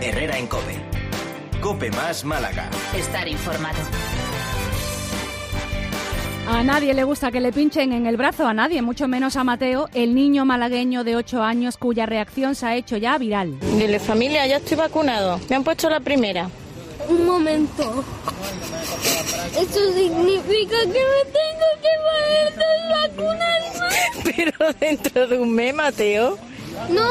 Herrera en COPE. COPE más Málaga. Estar informado. A nadie le gusta que le pinchen en el brazo, a nadie, mucho menos a Mateo, el niño malagueño de 8 años cuya reacción se ha hecho ya viral. Dile, familia, ya estoy vacunado. Me han puesto la primera. Un momento. Eso significa que me tengo que poner 2 vacunas más. Pero dentro de un mes, Mateo. No.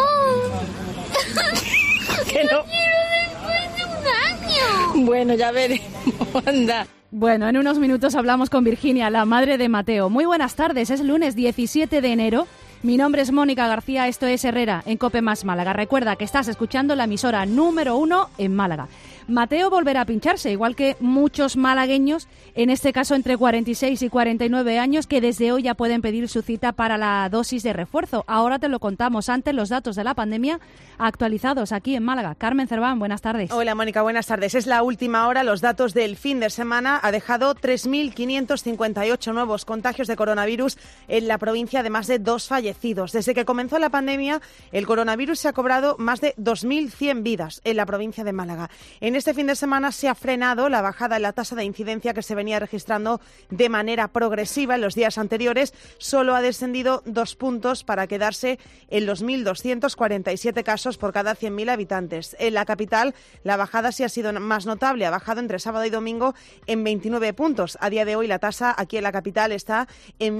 Que no. Quiero después de un año. Bueno, ya veremos, anda. Bueno, en unos minutos hablamos con Virginia, la madre de Mateo. Muy buenas tardes, es lunes 17 de enero. Mi nombre es Mónica García, esto es Herrera en COPE más Málaga. Recuerda que estás escuchando la emisora número 1 en Málaga. Mateo volverá a pincharse, igual que muchos malagueños, en este caso entre 46 y 49 años, que desde hoy ya pueden pedir su cita para la dosis de refuerzo. Ahora te lo contamos, antes los datos de la pandemia actualizados aquí en Málaga. Carmen Cerván, buenas tardes. Hola Mónica, buenas tardes. Es la última hora, los datos del fin de semana ha dejado 3.558 nuevos contagios de coronavirus en la provincia, además de 2 fallecidos. Desde que comenzó la pandemia, el coronavirus se ha cobrado más de 2.100 vidas en la provincia de Málaga. En este fin de semana se ha frenado la bajada en la tasa de incidencia que se venía registrando de manera progresiva en los días anteriores. Solo ha descendido 2 puntos para quedarse en los 1.247 casos por cada 100.000 habitantes. En la capital, la bajada sí ha sido más notable. Ha bajado entre sábado y domingo en 29 puntos. A día de hoy, la tasa aquí en la capital está en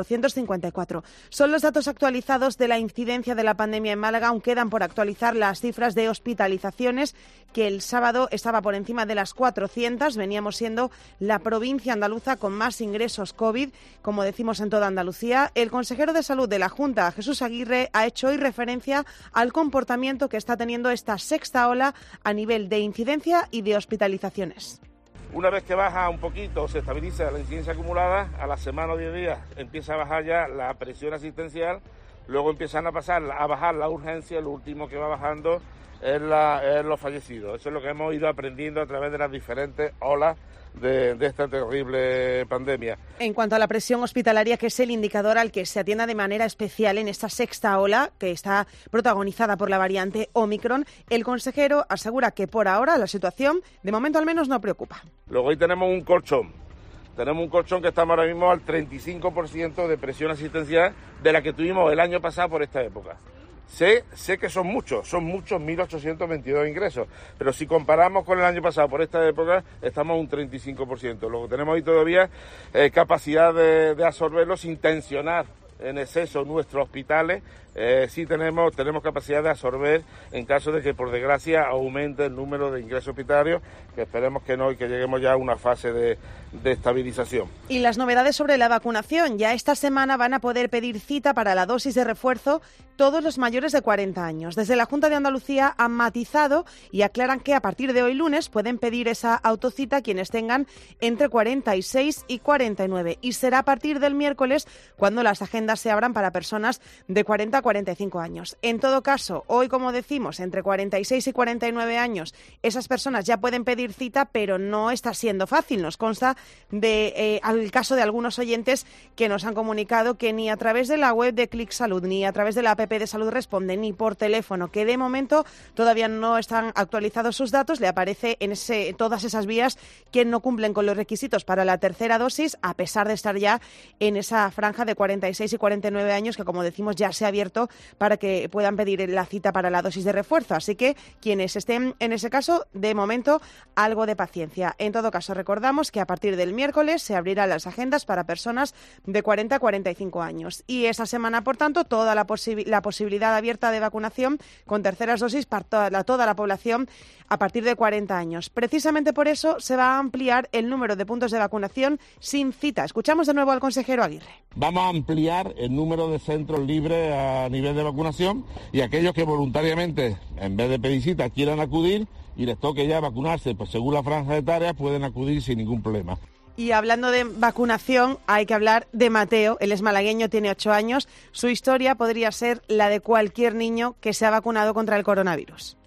1.454. Son los datos actualizados de la incidencia de la pandemia en Málaga. Aún quedan por actualizar las cifras de hospitalizaciones, que el sábado estaba por encima de las 400. Veníamos siendo la provincia andaluza con más ingresos COVID, como decimos en toda Andalucía. El consejero de Salud de la Junta, Jesús Aguirre, ha hecho hoy referencia al comportamiento que está teniendo esta sexta ola a nivel de incidencia y de hospitalizaciones. Una vez que baja un poquito, se estabiliza la incidencia acumulada, a la semana o 10 días empieza a bajar ya la presión asistencial, luego empiezan a bajar la urgencia, lo último que va bajando es los fallecidos. Eso es lo que hemos ido aprendiendo a través de las diferentes olas de esta terrible pandemia. En cuanto a la presión hospitalaria, que es el indicador al que se atienda de manera especial en esta sexta ola, que está protagonizada por la variante Omicron, el consejero asegura que por ahora la situación, de momento al menos, no preocupa. Luego hoy tenemos un colchón. Tenemos un colchón que estamos ahora mismo al 35% de presión asistencial de la que tuvimos el año pasado por esta época. Sé que son muchos 1.822 ingresos, pero si comparamos con el año pasado por esta época, estamos a un 35%. Luego tenemos ahí todavía capacidad de absorberlo sin tensionar en exceso nuestros hospitales. Sí tenemos capacidad de absorber en caso de que, por desgracia, aumente el número de ingresos hospitalarios, que esperemos que no y que lleguemos ya a una fase de estabilización. Y las novedades sobre la vacunación. Ya esta semana van a poder pedir cita para la dosis de refuerzo todos los mayores de 40 años. Desde la Junta de Andalucía han matizado y aclaran que a partir de hoy lunes pueden pedir esa autocita quienes tengan entre 46 y 49. Y será a partir del miércoles cuando las agendas se abran para personas de 40 a 45 años. En todo caso, hoy, como decimos, entre 46 y 49 años, esas personas ya pueden pedir cita, pero no está siendo fácil. Nos consta al caso de algunos oyentes que nos han comunicado que ni a través de la web de Clic Salud, ni a través de la app de Salud Responde, ni por teléfono, que de momento todavía no están actualizados sus datos, le aparece en todas esas vías que no cumplen con los requisitos para la tercera dosis, a pesar de estar ya en esa franja de 46 y 49 años, que, como decimos, ya se ha abierto para que puedan pedir la cita para la dosis de refuerzo. Así que quienes estén en ese caso, de momento, algo de paciencia. En todo caso, recordamos que a partir del miércoles se abrirán las agendas para personas de 40 a 45 años. Y esa semana, por tanto, toda la posibilidad abierta de vacunación con terceras dosis para toda la población a partir de 40 años. Precisamente por eso se va a ampliar el número de puntos de vacunación sin cita. Escuchamos de nuevo al consejero Aguirre. Vamos a ampliar el número de centros libres a nivel de vacunación, y aquellos que voluntariamente, en vez de pedir cita, quieran acudir y les toque ya vacunarse, pues según la franja etaria, pueden acudir sin ningún problema. Y hablando de vacunación, hay que hablar de Mateo. Él es malagueño, tiene 8 años. Su historia podría ser la de cualquier niño que se ha vacunado contra el coronavirus.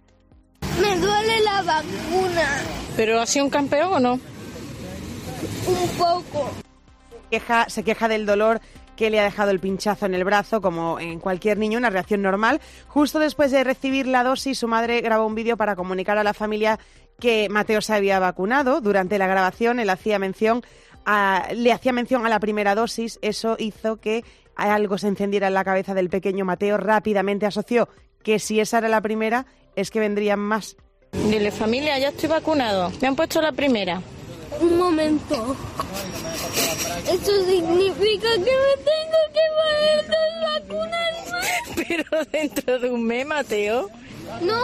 Me duele la vacuna. ¿Pero ha sido un campeón o no? Un poco. Se queja del dolor que le ha dejado el pinchazo en el brazo, como en cualquier niño, una reacción normal. Justo después de recibir la dosis, su madre grabó un vídeo para comunicar a la familia que Mateo se había vacunado. Durante la grabación él le hacía mención a la primera dosis. Eso hizo que algo se encendiera en la cabeza del pequeño Mateo. Rápidamente asoció que si esa era la primera, es que vendrían más. Dile, familia, ya estoy vacunado. Me han puesto la primera. Un momento. Eso significa que me tengo que poner 2 vacunas más. Pero dentro de un mes, Mateo. No.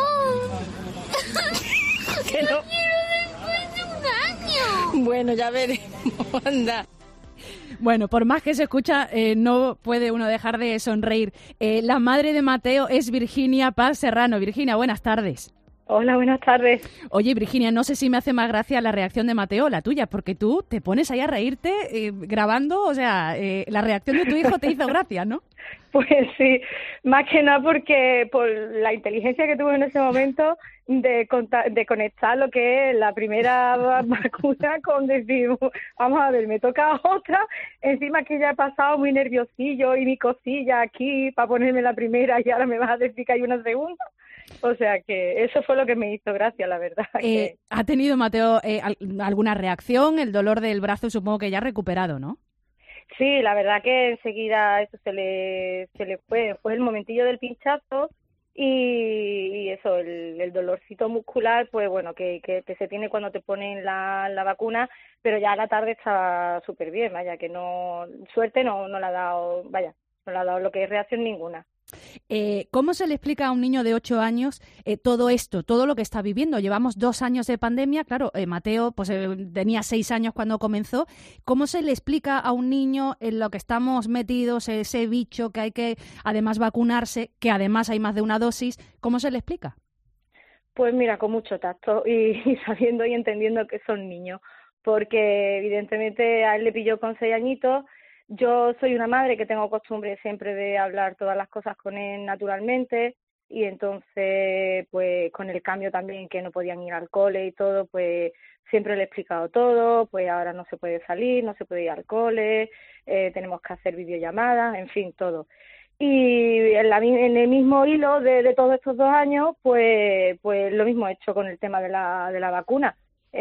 Que no. Quiero después de un año. Bueno, ya veremos, anda. Bueno, por más que se escucha, no puede uno dejar de sonreír. La madre de Mateo es Virginia Paz Serrano. Virginia, buenas tardes. Hola, buenas tardes. Oye, Virginia, no sé si me hace más gracia la reacción de Mateo o la tuya, porque tú te pones ahí a reírte grabando, o sea, la reacción de tu hijo te hizo gracia, ¿no? Pues sí, más que nada porque por la inteligencia que tuve en ese momento de conectar lo que es la primera vacuna con decir, vamos a ver, me toca otra, encima que ya he pasado muy nerviosillo y mi cosilla aquí para ponerme la primera y ahora me vas a decir que hay una segunda. O sea que eso fue lo que me hizo gracia, la verdad. ¿Ha tenido, Mateo, alguna reacción? El dolor del brazo supongo que ya ha recuperado, ¿no? Sí, la verdad que enseguida eso se le fue el momentillo del pinchazo y eso, el dolorcito muscular, pues bueno, que se tiene cuando te ponen la vacuna, pero ya a la tarde estaba súper bien, vaya, que no, suerte no le ha dado, vaya, no le ha dado lo que es reacción ninguna. ¿Cómo se le explica a un niño de 8 años todo esto, todo lo que está viviendo? Llevamos 2 años de pandemia, claro, Mateo pues tenía 6 años cuando comenzó. ¿Cómo se le explica a un niño en lo que estamos metidos, ese bicho que hay que además vacunarse, que además hay más de una dosis? ¿Cómo se le explica? Pues mira, con mucho tacto y sabiendo y entendiendo que son niños, porque evidentemente a él le pilló con 6 añitos. Yo soy una madre que tengo costumbre siempre de hablar todas las cosas con él naturalmente y entonces pues con el cambio también que no podían ir al cole y todo, pues siempre le he explicado todo, pues ahora no se puede salir, no se puede ir al cole, tenemos que hacer videollamadas, en fin, todo. Y en el mismo hilo de todos estos 2 años, pues lo mismo he hecho con el tema de la vacuna.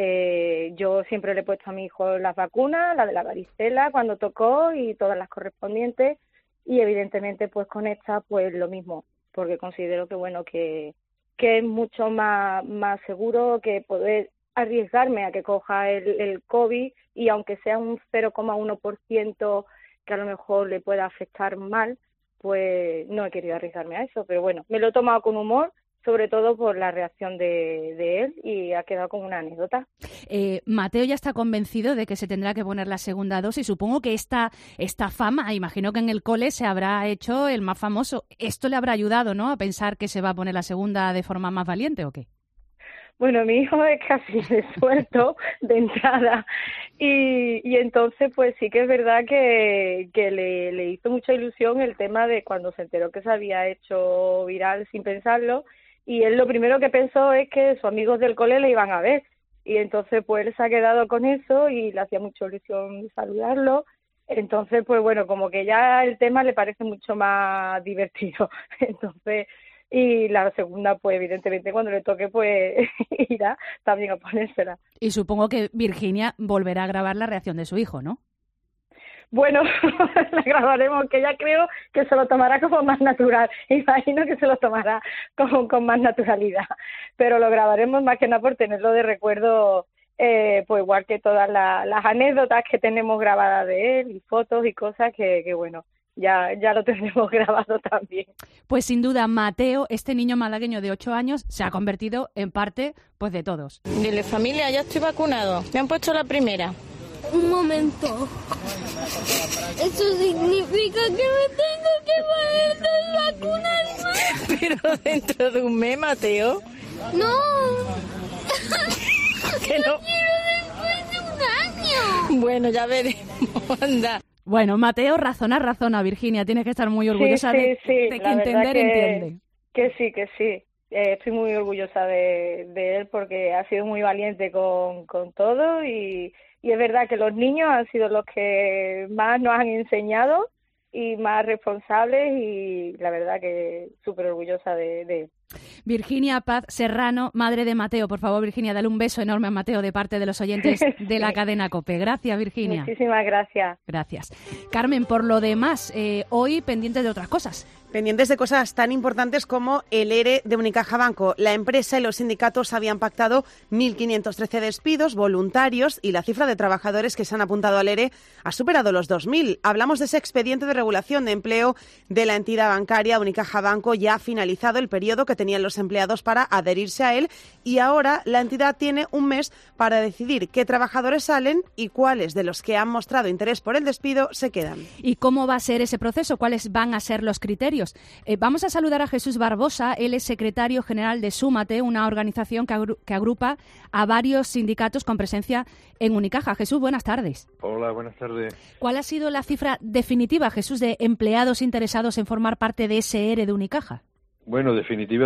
Yo siempre le he puesto a mi hijo las vacunas, la de la varicela cuando tocó y todas las correspondientes y evidentemente pues con esta pues lo mismo, porque considero que bueno que es mucho más seguro que poder arriesgarme a que coja el COVID y aunque sea un 0,1% que a lo mejor le pueda afectar mal, pues no he querido arriesgarme a eso, pero bueno, me lo he tomado con humor, sobre todo por la reacción de él y ha quedado como una anécdota. Mateo ya está convencido de que se tendrá que poner la segunda dosis. Supongo que esta fama, imagino que en el cole se habrá hecho el más famoso. Esto le habrá ayudado, ¿no?, a pensar que se va a poner la segunda de forma más valiente, ¿o qué? Bueno, mi hijo es casi resuelto de entrada y entonces pues sí que es verdad que le hizo mucha ilusión el tema de cuando se enteró que se había hecho viral sin pensarlo. Y él lo primero que pensó es que sus amigos del cole le iban a ver. Y entonces, pues él se ha quedado con eso y le hacía mucha ilusión saludarlo. Entonces, pues bueno, como que ya el tema le parece mucho más divertido. Entonces, y la segunda, pues evidentemente cuando le toque, pues irá también a ponérsela. Y supongo que Virginia volverá a grabar la reacción de su hijo, ¿no? Bueno, la grabaremos, que ya creo que se lo tomará como más natural. Imagino que se lo tomará con más naturalidad. Pero lo grabaremos más que nada por tenerlo de recuerdo, pues igual que todas las anécdotas que tenemos grabadas de él y fotos y cosas que bueno, ya lo tendremos grabado también. Pues sin duda, Mateo, este niño malagueño de 8 años, se ha convertido en parte pues de todos. Dile, familia, ya estoy vacunado. Me han puesto la primera. Un momento. Eso significa que me tengo que poner 2 vacunas más. Pero dentro de un mes, Mateo. No. Que no. Quiero después de un año. Bueno, ya veremos, anda. Bueno, Mateo, razona, Virginia. Tienes que estar muy orgullosa de que entender, entiende. Que sí. Estoy muy orgullosa de él porque ha sido muy valiente con todo y es verdad que los niños han sido los que más nos han enseñado y más responsables, y la verdad que súper orgullosa de Virginia Paz Serrano, madre de Mateo. Por favor, Virginia, dale un beso enorme a Mateo de parte de los oyentes de la cadena COPE. Gracias, Virginia. Muchísimas gracias. Gracias. Carmen, por lo demás, hoy pendientes de otras cosas. Pendientes de cosas tan importantes como el ERE de Unicaja Banco. La empresa y los sindicatos habían pactado 1.513 despidos voluntarios y la cifra de trabajadores que se han apuntado al ERE ha superado los 2.000. Hablamos de ese expediente de regulación de empleo de la entidad bancaria. Unicaja Banco ya ha finalizado el periodo que tenían los empleados para adherirse a él y ahora la entidad tiene un mes para decidir qué trabajadores salen y cuáles de los que han mostrado interés por el despido se quedan. ¿Y cómo va a ser ese proceso? ¿Cuáles van a ser los criterios? Vamos a saludar a Jesús Barbosa. Él es secretario general de Súmate, una organización que agrupa a varios sindicatos con presencia en Unicaja. Jesús, buenas tardes. Hola, buenas tardes. ¿Cuál ha sido la cifra definitiva, Jesús, de empleados interesados en formar parte de ese ERE de Unicaja? Bueno, definitiva,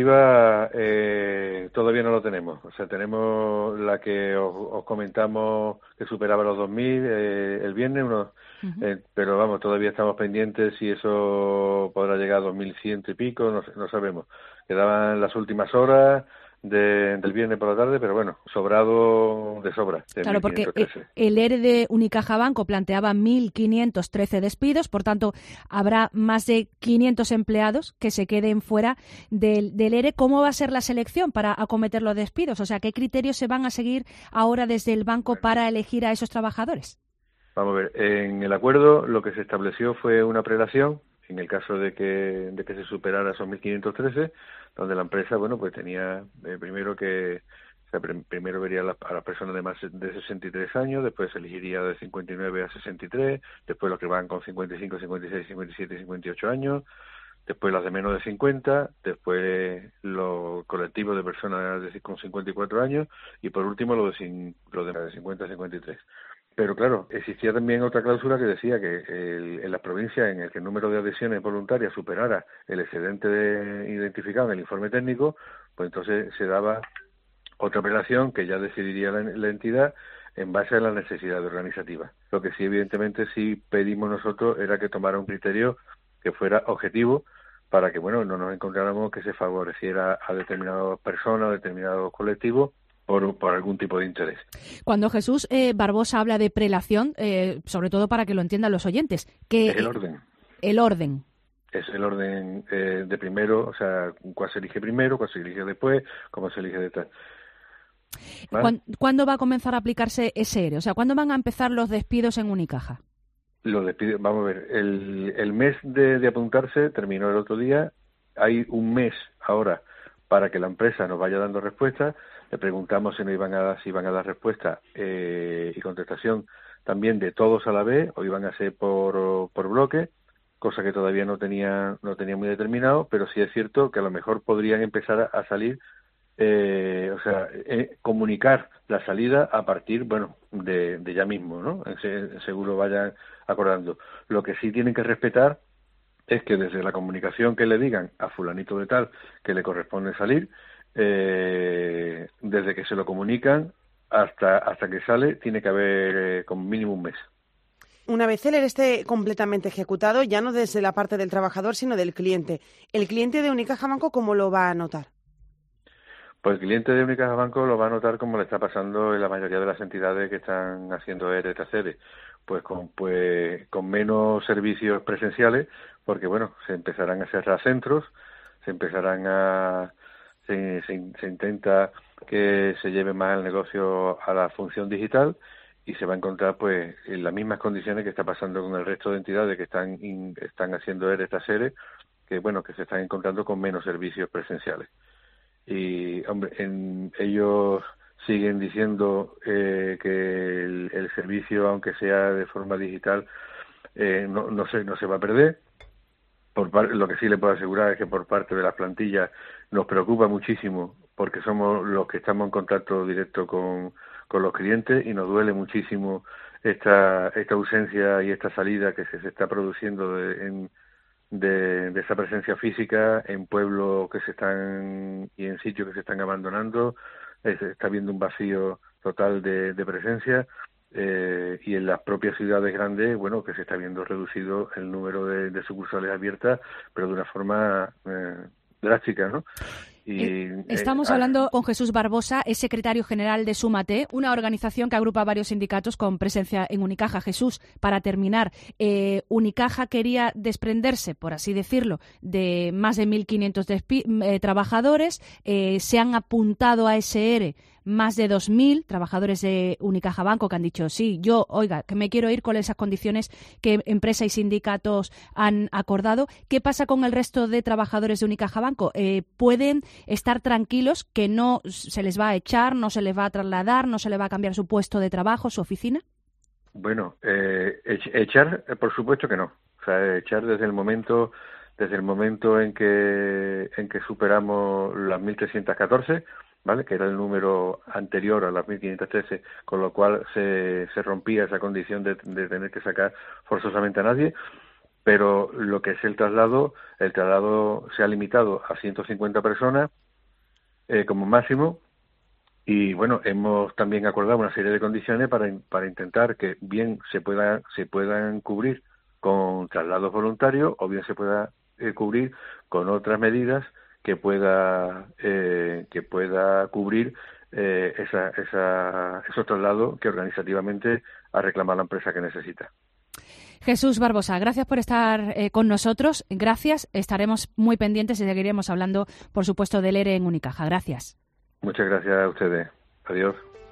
todavía no lo tenemos. O sea, tenemos la que os comentamos que superaba los 2.000 el viernes, pero vamos, todavía estamos pendientes si eso podrá llegar a 2.100 y pico, no sabemos. Quedaban las últimas horas del viernes por la tarde, pero bueno, sobrado de sobra. Claro, porque el ERE de Unicaja Banco planteaba 1.513 despidos, por tanto, habrá más de 500 empleados que se queden fuera del ERE. ¿Cómo va a ser la selección para acometer los despidos? O sea, ¿qué criterios se van a seguir ahora desde el banco para elegir a esos trabajadores? Vamos a ver, en el acuerdo lo que se estableció fue una prelación, en el caso de que se superara esos 1.513, donde la empresa, bueno, pues tenía primero vería a las personas de más de 63 años, después se elegiría de 59 a 63, después los que van con 55, 56, 57 y 58 años, después las de menos de 50, después los colectivos de personas con 54 años y por último los de 50 a 53. Pero claro, existía también otra cláusula que decía que en las provincias en el que el número de adhesiones voluntarias superara el excedente identificado en el informe técnico, pues entonces se daba otra operación que ya decidiría la entidad en base a las necesidades organizativas. Lo que sí, evidentemente, sí pedimos nosotros era que tomara un criterio que fuera objetivo para que, bueno, no nos encontráramos que se favoreciera a determinadas personas, a determinados colectivos, por algún tipo de interés. Cuando Jesús Barbosa habla de prelación, sobre todo para que lo entiendan los oyentes, que es el orden. El orden. Es el orden de primero, o sea, cuál se elige primero, cuál se elige después, cómo se elige detrás. ¿Vale? ¿Cuándo va a comenzar a aplicarse ese ERE? O sea, ¿cuándo van a empezar los despidos en Unicaja? Los despidos, vamos a ver, el mes de apuntarse terminó el otro día. Hay un mes ahora para que la empresa nos vaya dando respuestas. Le preguntamos si iban a dar respuesta y contestación también de todos a la vez, o iban a ser por bloque, cosa que todavía no tenía muy determinado, pero sí es cierto que a lo mejor podrían empezar a salir, comunicar la salida a partir, bueno, de ya mismo, ¿no? Seguro vayan acordando. Lo que sí tienen que respetar es que desde la comunicación que le digan a fulanito de tal que le corresponde salir, desde que se lo comunican hasta que sale, tiene que haber como mínimo un mes. Una vez el ERE esté completamente ejecutado, ya no desde la parte del trabajador, sino del cliente, ¿el cliente de Unicaja Banco cómo lo va a notar? Pues el cliente de Unicaja Banco lo va a notar como le está pasando en la mayoría de las entidades que están haciendo ERE tras ERE, pues con menos servicios presenciales, porque bueno, se empezarán a cerrar centros, se intenta que se lleve más el negocio a la función digital y se va a encontrar pues en las mismas condiciones que está pasando con el resto de entidades que están haciendo ERE tras ERE, que bueno, que se están encontrando con menos servicios presenciales. Y hombre, ellos siguen diciendo que el servicio, aunque sea de forma digital, no se va a perder. Lo que sí le puedo asegurar es que por parte de las plantillas nos preocupa muchísimo porque somos los que estamos en contacto directo con los clientes y nos duele muchísimo esta ausencia y esta salida que se está produciendo de esa presencia física en pueblos y en sitios que se están abandonando. Está habiendo un vacío total de presencia y en las propias ciudades grandes, bueno, que se está viendo reducido el número de sucursales abiertas, pero de una forma drástica, ¿no? Estamos hablando con Jesús Barbosa, es secretario general de Súmate, una organización que agrupa varios sindicatos con presencia en Unicaja. Jesús, para terminar, Unicaja quería desprenderse, por así decirlo, de más de 1.500 trabajadores. Se han apuntado a ese ERE más de 2.000 trabajadores de Unicaja Banco que han dicho, sí, yo, oiga, que me quiero ir con esas condiciones que empresa y sindicatos han acordado. ¿Qué pasa con el resto de trabajadores de Unicaja Banco? ¿Pueden estar tranquilos que no se les va a echar, no se les va a trasladar, no se les va a cambiar su puesto de trabajo, su oficina? Bueno, echar, por supuesto que no. O sea, echar desde el momento en que superamos las 1.314, ¿vale? Que era el número anterior a las 1.513, con lo cual se rompía esa condición de tener que sacar forzosamente a nadie. Pero lo que es el traslado se ha limitado a 150 personas como máximo. Y bueno, hemos también acordado una serie de condiciones para intentar que bien se puedan cubrir con traslados voluntarios o bien se pueda cubrir con otras medidas que pueda cubrir esos traslados que organizativamente ha reclamado la empresa que necesita. Jesús Barbosa, gracias por estar con nosotros. Gracias. Estaremos muy pendientes y seguiremos hablando, por supuesto, del ERE en Unicaja. Gracias. Muchas gracias a ustedes. Adiós.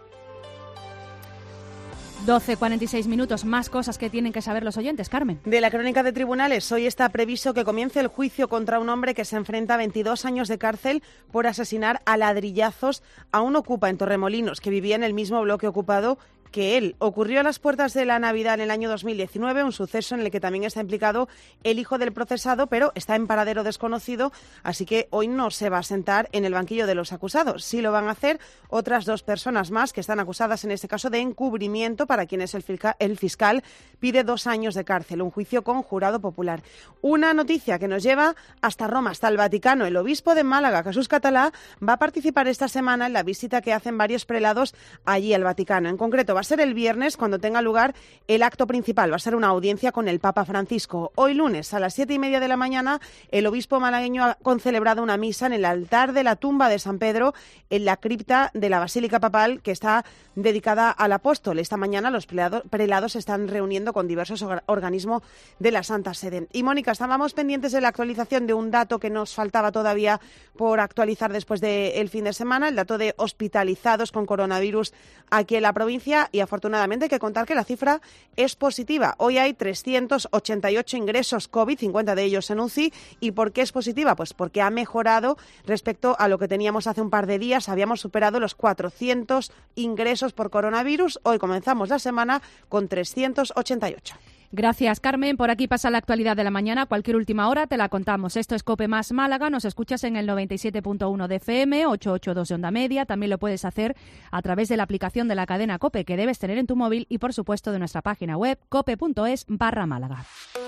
12:46 minutos, más cosas que tienen que saber los oyentes. Carmen. De la crónica de tribunales, hoy está previsto que comience el juicio contra un hombre que se enfrenta a 22 años de cárcel por asesinar a ladrillazos a un ocupa en Torremolinos que vivía en el mismo bloque ocupado que él. Ocurrió a las puertas de la Navidad en el año 2019, un suceso en el que también está implicado el hijo del procesado, pero está en paradero desconocido, así que hoy no se va a sentar en el banquillo de los acusados. Sí lo van a hacer otras 2 personas más que están acusadas en este caso de encubrimiento, para quienes el fiscal pide 2 años de cárcel, un juicio con jurado popular. Una noticia que nos lleva hasta Roma, hasta el Vaticano. El obispo de Málaga, Jesús Catalá, va a participar esta semana en la visita que hacen varios prelados allí al Vaticano. En concreto, va a ser el viernes cuando tenga lugar el acto principal. Va a ser una audiencia con el Papa Francisco. Hoy lunes a las 7:30 de la mañana el obispo malagueño ha concelebrado una misa en el altar de la tumba de San Pedro en la cripta de la Basílica Papal, que está dedicada al apóstol. Esta mañana los prelados se están reuniendo con diversos organismos de la Santa Sede. Y Mónica, estábamos pendientes de la actualización de un dato que nos faltaba todavía por actualizar después del fin de semana, el dato de hospitalizados con coronavirus aquí en la provincia, y afortunadamente hay que contar que la cifra es positiva. Hoy hay 388 ingresos COVID, 50 de ellos en UCI. ¿Y por qué es positiva? Pues porque ha mejorado respecto a lo que teníamos hace un par de días. Habíamos superado los 400 ingresos por coronavirus. Hoy comenzamos la semana con 388. Gracias, Carmen. Por aquí pasa la actualidad de la mañana. Cualquier última hora te la contamos. Esto es COPE más Málaga. Nos escuchas en el 97.1 de FM, 882 de onda media. También lo puedes hacer a través de la aplicación de la cadena COPE que debes tener en tu móvil y, por supuesto, de nuestra página web cope.es/Málaga.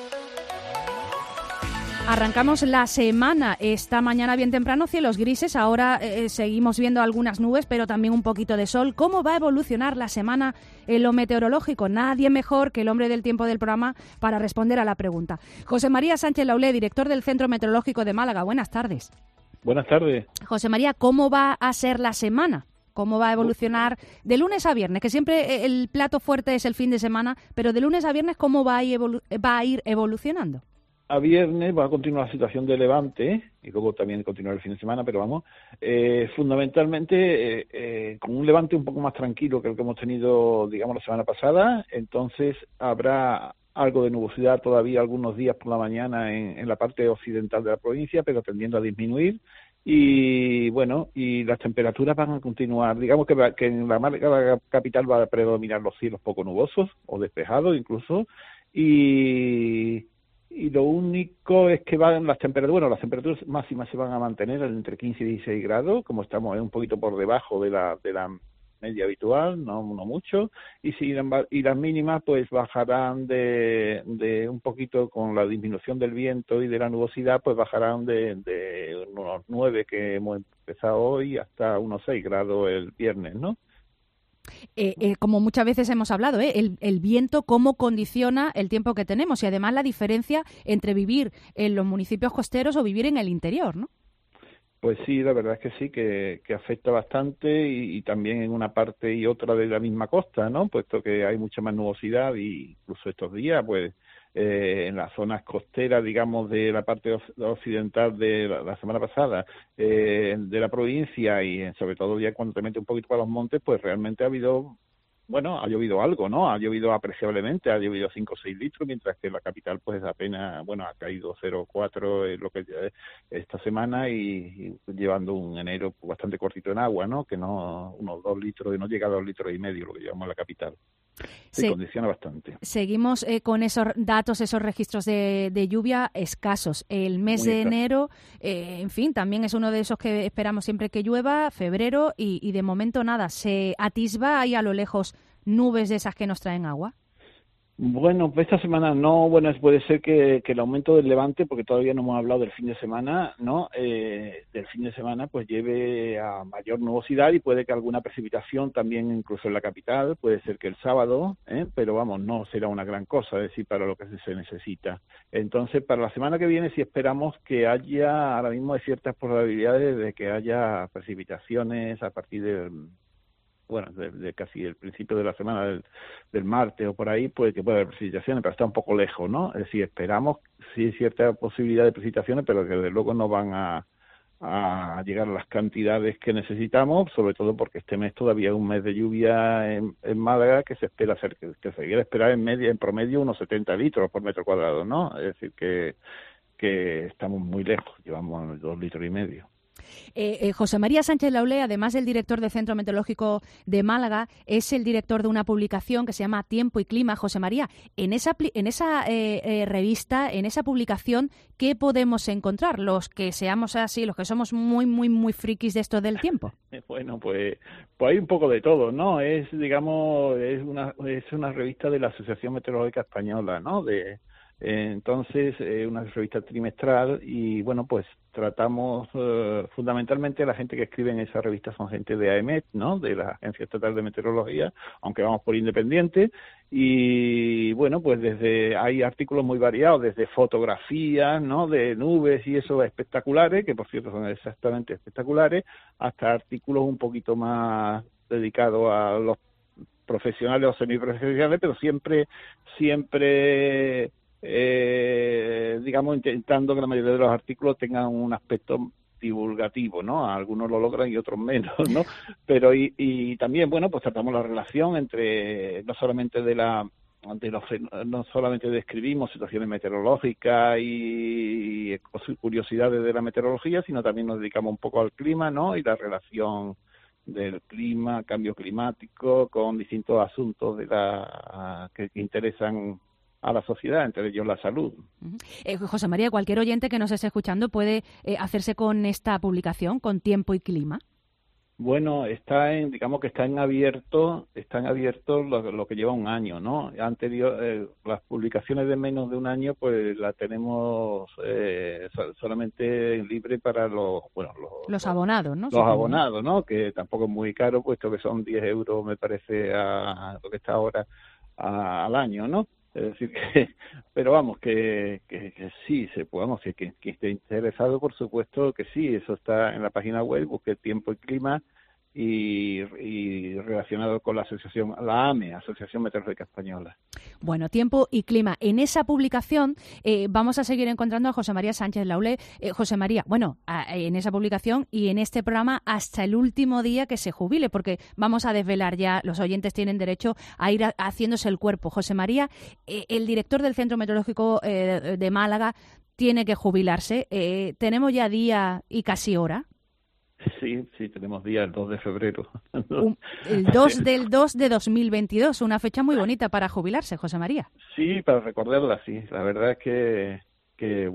Arrancamos la semana. Esta mañana bien temprano, cielos grises. Ahora seguimos viendo algunas nubes, pero también un poquito de sol. ¿Cómo va a evolucionar la semana en lo meteorológico? Nadie mejor que el hombre del tiempo del programa para responder a la pregunta. José María Sánchez Laulé, director del Centro Meteorológico de Málaga. Buenas tardes. Buenas tardes. José María, ¿cómo va a ser la semana? ¿Cómo va a evolucionar de lunes a viernes? Que siempre el plato fuerte es el fin de semana, pero de lunes a viernes, ¿cómo va a ir evolucionando? A viernes va a continuar la situación de levante y luego también continuar el fin de semana, pero vamos, fundamentalmente con un levante un poco más tranquilo que el que hemos tenido, digamos, la semana pasada. Entonces habrá algo de nubosidad todavía algunos días por la mañana en la parte occidental de la provincia, pero tendiendo a disminuir. Y bueno, y las temperaturas van a continuar, digamos que en la Málaga capital va a predominar los cielos poco nubosos o despejados incluso, y lo único es que las temperaturas máximas se van a mantener entre 15 y 16 grados, como estamos un poquito por debajo de la media habitual, no mucho, y las mínimas pues bajarán de un poquito con la disminución del viento y de la nubosidad, pues bajarán de unos 9 que hemos empezado hoy hasta unos 6 grados el viernes, ¿no? Como muchas veces hemos hablado, el viento, cómo condiciona el tiempo que tenemos y además la diferencia entre vivir en los municipios costeros o vivir en el interior, ¿no? Pues sí, la verdad es que sí, que afecta bastante y también en una parte y otra de la misma costa, ¿no? Puesto que hay mucha más nubosidad y incluso estos días, pues en las zonas costeras, digamos, de la parte occidental de la semana pasada, de la provincia y sobre todo ya cuando te metes un poquito para los montes, pues realmente ha llovido algo, ¿no? Ha llovido apreciablemente, ha llovido 5 o 6 litros, mientras que en la capital pues apenas, ha caído 0,4 lo que esta semana y llevando un enero pues, bastante cortito en agua, ¿no? Que no unos 2 litros, y no llega a 2 litros y medio lo que llevamos en la capital. Se condiciona bastante. Seguimos con esos datos, esos registros de lluvia escasos. El mes de enero, en fin, también es uno de esos que esperamos siempre que llueva, febrero, y de momento nada. ¿Se atisba ahí a lo lejos nubes de esas que nos traen agua? Bueno, pues esta semana no, puede ser que el aumento del levante, porque todavía no hemos hablado del fin de semana, ¿no? Del fin de semana pues lleve a mayor nubosidad y puede que alguna precipitación también incluso en la capital, puede ser que el sábado, pero vamos, no será una gran cosa, es decir, para lo que se necesita. Entonces, para la semana que viene sí esperamos que ahora mismo hay ciertas probabilidades de que haya precipitaciones a partir de casi el principio de la semana del martes o por ahí, pues que puede haber precipitaciones, pero está un poco lejos, ¿no? Es decir, esperamos sí cierta posibilidad de precipitaciones, pero que desde luego no van a llegar a las cantidades que necesitamos, sobre todo porque este mes todavía es un mes de lluvia en Málaga que se espera que se quiere esperar en promedio unos 70 litros por metro cuadrado, ¿no? Es decir, que estamos muy lejos, llevamos 2 litros y medio. José María Sánchez Laulé, además del director del Centro Meteorológico de Málaga, es el director de una publicación que se llama Tiempo y Clima. José María, en esa revista, en esa publicación, ¿qué podemos encontrar los que seamos así, los que somos muy, muy, muy frikis de esto del tiempo? Bueno, pues hay un poco de todo, ¿no? Es una revista de la Asociación Meteorológica Española, ¿no? Entonces, una revista trimestral y, pues tratamos fundamentalmente la gente que escribe en esa revista son gente de AEMET, ¿no? De la Agencia Estatal de Meteorología, aunque vamos por independiente y, pues hay artículos muy variados, desde fotografías, ¿no? De nubes y eso espectaculares, que por cierto son exactamente espectaculares, hasta artículos un poquito más dedicados a los profesionales o semiprofesionales, pero siempre intentando que la mayoría de los artículos tengan un aspecto divulgativo, ¿no? Algunos lo logran y otros menos, ¿no? Pero y también, pues tratamos la relación entre no solamente no solamente describimos situaciones meteorológicas y curiosidades de la meteorología, sino también nos dedicamos un poco al clima, ¿no? Y la relación del clima, cambio climático, con distintos asuntos que interesan a la sociedad, entre ellos la salud. José María, cualquier oyente que nos esté escuchando puede hacerse con esta publicación, con Tiempo y Clima. Bueno, está en abierto lo que lleva un año, ¿no? Las publicaciones de menos de un año, pues la tenemos solamente libre para los abonados, ¿no? Los abonados, ¿no? Que tampoco es muy caro, puesto que son 10 euros, me parece, a lo que está ahora al año, ¿no? Es decir pero vamos, que sí, que esté interesado, por supuesto que sí, eso está en la página web, busque Tiempo y Clima y relacionado con la asociación, la AME, Asociación Meteorológica Española. Bueno, Tiempo y Clima. En esa publicación vamos a seguir encontrando a José María Sánchez Laulé. José María, en esa publicación y en este programa hasta el último día que se jubile, porque vamos a desvelar ya, los oyentes tienen derecho a ir haciéndose el cuerpo. José María, el director del Centro Meteorológico de Málaga, tiene que jubilarse. ¿Tenemos ya día y casi hora? Sí, tenemos día el 2 de febrero. El 2 del 2 de 2022, una fecha muy bonita para jubilarse, José María. Sí, para recordarla, sí. La verdad es que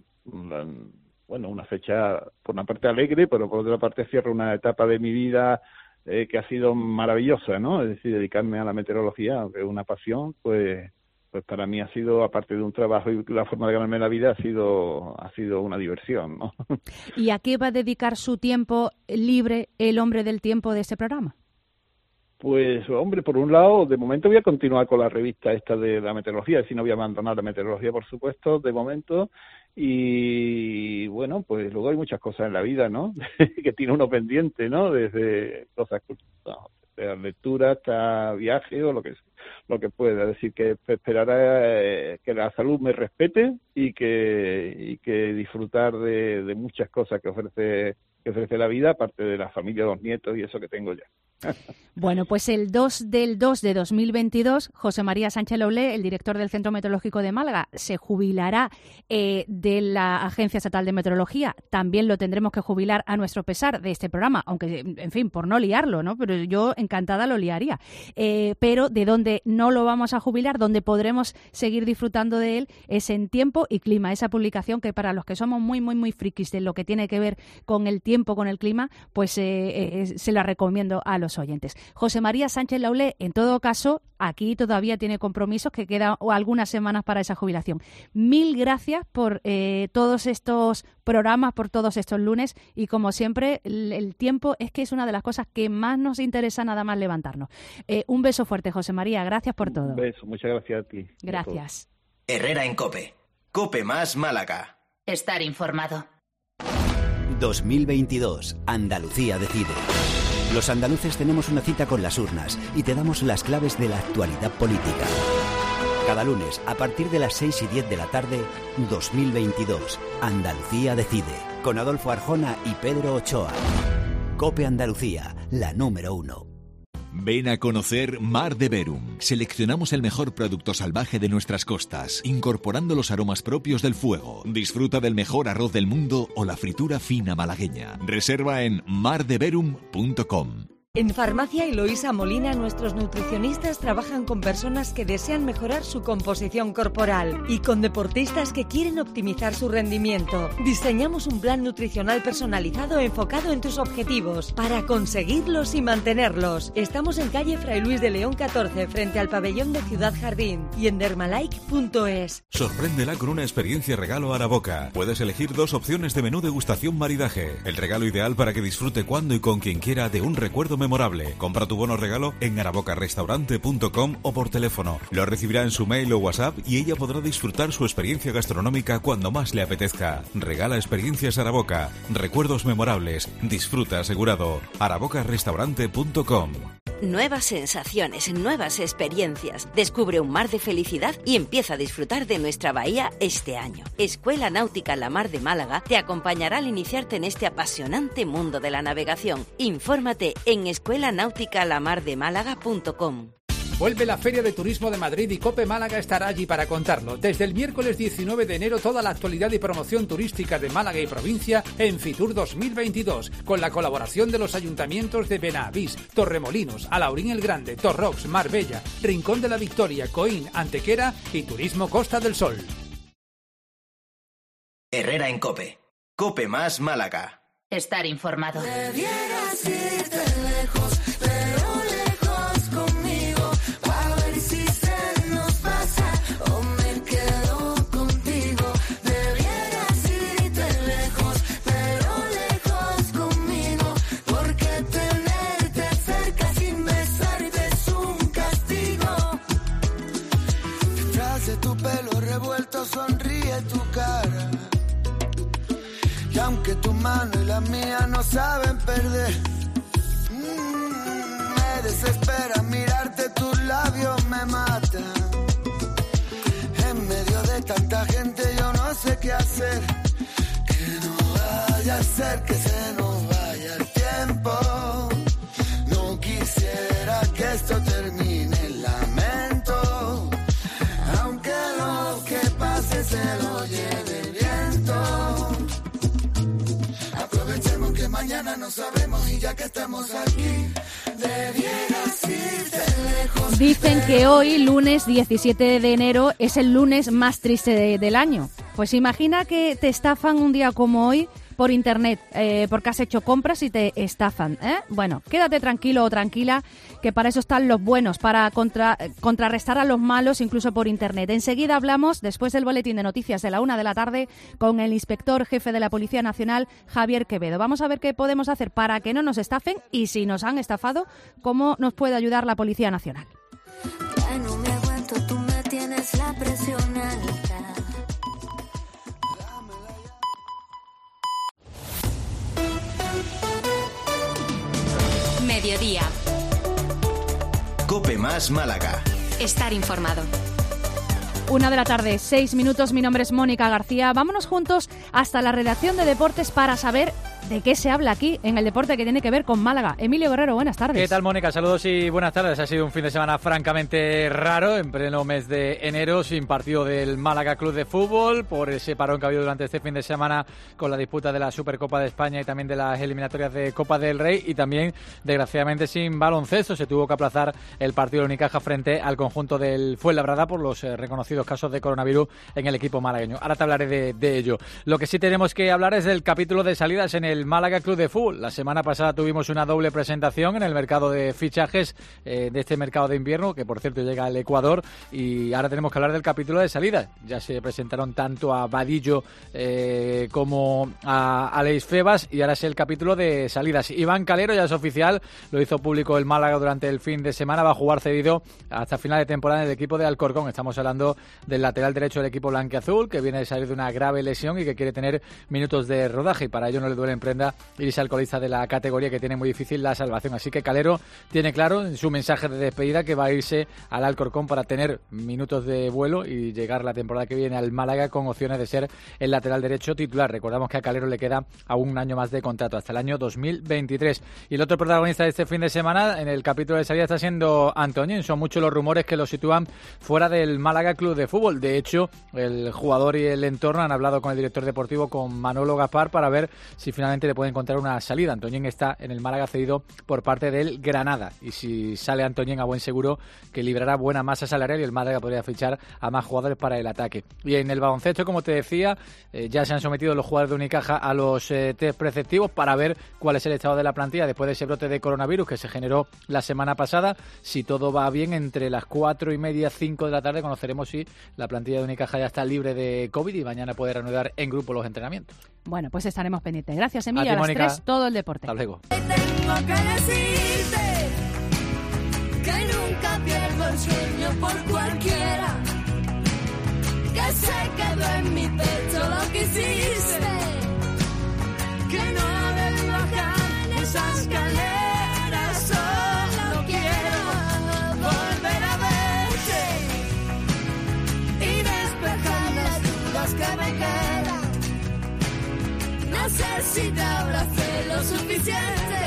una fecha por una parte alegre, pero por otra parte cierra una etapa de mi vida que ha sido maravillosa, ¿no? Es decir, dedicarme a la meteorología, aunque es una pasión, pues para mí ha sido, aparte de un trabajo y la forma de ganarme la vida, ha sido una diversión, ¿no? ¿Y a qué va a dedicar su tiempo libre el hombre del tiempo de este programa? Pues, hombre, por un lado, de momento voy a continuar con la revista esta de la meteorología, si no voy a abandonar la meteorología, por supuesto, de momento. Y bueno, pues luego hay muchas cosas en la vida, ¿no? Que tiene uno pendiente, ¿no? Desde cosas, de lectura hasta viaje o lo que pueda. Es decir, que esperará que la salud me respete y que disfrutar de muchas cosas que ofrece la vida, aparte de la familia, los nietos y eso que tengo ya. Bueno, pues el 2 del 2 de 2022, José María Sánchez Loulé, el director del Centro Meteorológico de Málaga, se jubilará de la Agencia Estatal de Meteorología. También lo tendremos que jubilar a nuestro pesar de este programa, aunque, en fin, por no liarlo, ¿no? Pero yo encantada lo liaría. Pero de donde no lo vamos a jubilar, donde podremos seguir disfrutando de él, es en Tiempo y Clima, esa publicación que para los que somos muy, muy, muy frikis de lo que tiene que ver con el tiempo, con el clima, pues se la recomiendo a los oyentes. José María Sánchez Loulé, en todo caso, aquí todavía tiene compromisos, que quedan algunas semanas para esa jubilación. Mil gracias por todos estos programas, por todos estos lunes, y como siempre, el tiempo es que es una de las cosas que más nos interesa nada más levantarnos. Un beso fuerte, José María, gracias por todo. Un beso, muchas gracias a ti. Gracias. Herrera en COPE. COPE más Málaga. Estar informado. 2022. Andalucía decide. Los andaluces tenemos una cita con las urnas y te damos las claves de la actualidad política. Cada lunes, a partir de las 6 y 10 de la tarde, 2022. Andalucía decide. Con Adolfo Arjona y Pedro Ochoa. COPE Andalucía, la número 1. Ven a conocer Mar de Verum. Seleccionamos el mejor producto salvaje de nuestras costas, incorporando los aromas propios del fuego. Disfruta del mejor arroz del mundo o la fritura fina malagueña. Reserva en mardeverum.com. En Farmacia Eloísa Molina, nuestros nutricionistas trabajan con personas que desean mejorar su composición corporal y con deportistas que quieren optimizar su rendimiento. Diseñamos un plan nutricional personalizado enfocado en tus objetivos para conseguirlos y mantenerlos. Estamos en calle Fray Luis de León 14, frente al pabellón de Ciudad Jardín, y en dermalike.es. Sorpréndela con una experiencia regalo Araboca. Puedes elegir 2 opciones de menú degustación maridaje. El regalo ideal para que disfrute cuando y con quien quiera de un recuerdo memorable. Compra tu bono regalo en arabocarestaurante.com o por teléfono. Lo recibirá en su mail o WhatsApp y ella podrá disfrutar su experiencia gastronómica cuando más le apetezca. Regala experiencias Araboca. Recuerdos memorables. Disfruta asegurado. arabocarestaurante.com. Nuevas sensaciones, nuevas experiencias. Descubre un mar de felicidad y empieza a disfrutar de nuestra bahía este año. Escuela Náutica La Mar de Málaga te acompañará al iniciarte en este apasionante mundo de la navegación. Infórmate en escuelanauticalamardemálaga.com. Vuelve la Feria de Turismo de Madrid y COPE Málaga estará allí para contarlo. Desde el miércoles 19 de enero toda la actualidad y promoción turística de Málaga y provincia en Fitur 2022, con la colaboración de los ayuntamientos de Benavís, Torremolinos, Alaurín el Grande, Torrox, Marbella, Rincón de la Victoria, Coín, Antequera y Turismo Costa del Sol. Herrera en COPE. COPE más Málaga. Estar informado. Debieras irte lejos, pero lejos conmigo, para ver si se nos pasa o me quedo contigo. Debieras irte lejos, pero lejos conmigo, porque tenerte cerca sin besarte es un castigo. Detrás de tu pelo revuelto sonríe tu cara, y aunque tu mano y la mía no saben perder, me desespera mirarte, tus labios me matan. En medio de tanta gente yo no sé qué hacer, que no vaya a ser que se nos vaya el tiempo. No quisiera que esto termine en lamento, aunque lo que pase se lo lleve el viento. Aprovechemos que mañana no sabemos y ya que estamos aquí, debieras irte lejos. Dicen que hoy, lunes 17 de enero, es el lunes más triste del año. Pues imagina que te estafan un día como hoy por internet porque has hecho compras y te estafan, ¿eh? Bueno, quédate tranquilo o tranquila, que para eso están los buenos, para contrarrestar a los malos, incluso por internet. Enseguida hablamos, después del boletín de noticias de la 1 de la tarde, con el inspector jefe de la Policía Nacional, Javier Quevedo. Vamos a ver qué podemos hacer para que no nos estafen y si nos han estafado, cómo nos puede ayudar la Policía Nacional. Ya no me aguanto, tú me tienes la presión alta. Mediodía. COPE más Málaga. Estar informado. 1 de la tarde, 6 minutos. Mi nombre es Mónica García. Vámonos juntos hasta la redacción de deportes para saber de qué se habla aquí en el deporte que tiene que ver con Málaga. Emilio Guerrero, buenas tardes. ¿Qué tal, Mónica? Saludos y buenas tardes. Ha sido un fin de semana francamente raro, en pleno mes de enero, sin partido del Málaga Club de Fútbol, por ese parón que ha habido durante este fin de semana con la disputa de la Supercopa de España y también de las eliminatorias de Copa del Rey, y también, desgraciadamente, sin baloncesto. Se tuvo que aplazar el partido de Unicaja frente al conjunto del Fuenlabrada por los reconocidos casos de coronavirus en el equipo malagueño. Ahora te hablaré de ello. Lo que sí tenemos que hablar es del capítulo de salidas en el Málaga Club de Fútbol. La semana pasada tuvimos una doble presentación en el mercado de fichajes de este mercado de invierno, que por cierto llega al Ecuador, y ahora tenemos que hablar del capítulo de salidas. Ya se presentaron tanto a Vadillo como a Aleix Febas, y ahora es el capítulo de salidas. Iván Calero ya es oficial, lo hizo público el Málaga durante el fin de semana, va a jugar cedido hasta final de temporada en el equipo de Alcorcón. Estamos hablando del lateral derecho del equipo blanquiazul, que viene de salir de una grave lesión y que quiere tener minutos de rodaje, y para ello no le duele en prenda irse al colista de la categoría, que tiene muy difícil la salvación. Así que Calero tiene claro en su mensaje de despedida que va a irse al Alcorcón para tener minutos de vuelo y llegar la temporada que viene al Málaga con opciones de ser el lateral derecho titular. Recordamos que a Calero le queda aún un año más de contrato, hasta el año 2023. Y el otro protagonista de este fin de semana en el capítulo de salida está siendo Antoñín. Son muchos los rumores que lo sitúan fuera del Málaga Club de Fútbol. De hecho, el jugador y el entorno han hablado con el director deportivo, con Manolo Gaspar, para ver si finalmente le puede encontrar una salida. Antoñín está en el Málaga cedido por parte del Granada, y si sale Antoñín, a buen seguro que librará buena masa salarial y el Málaga podría fichar a más jugadores para el ataque. Y en el baloncesto, como te decía, ya se han sometido los jugadores de Unicaja a los test preceptivos para ver cuál es el estado de la plantilla después de ese brote de coronavirus que se generó la semana pasada. Si todo va bien, entre las 4:30 5 de la tarde conoceremos si la plantilla de Unicaja ya está libre de COVID y mañana puede reanudar en grupo los entrenamientos. Bueno, pues estaremos pendientes. Gracias, Emilio. A ti, las Mónica. 3, todo el deporte. Hasta luego. Tengo que decirte que nunca pierdo el sueño por cualquiera, que se quedó en mi pecho lo que hiciste, que no debí bajar esas escaleras. Solo quiero volver a verte y despejar las dudas que me quedan. No sé si te abracé lo suficiente,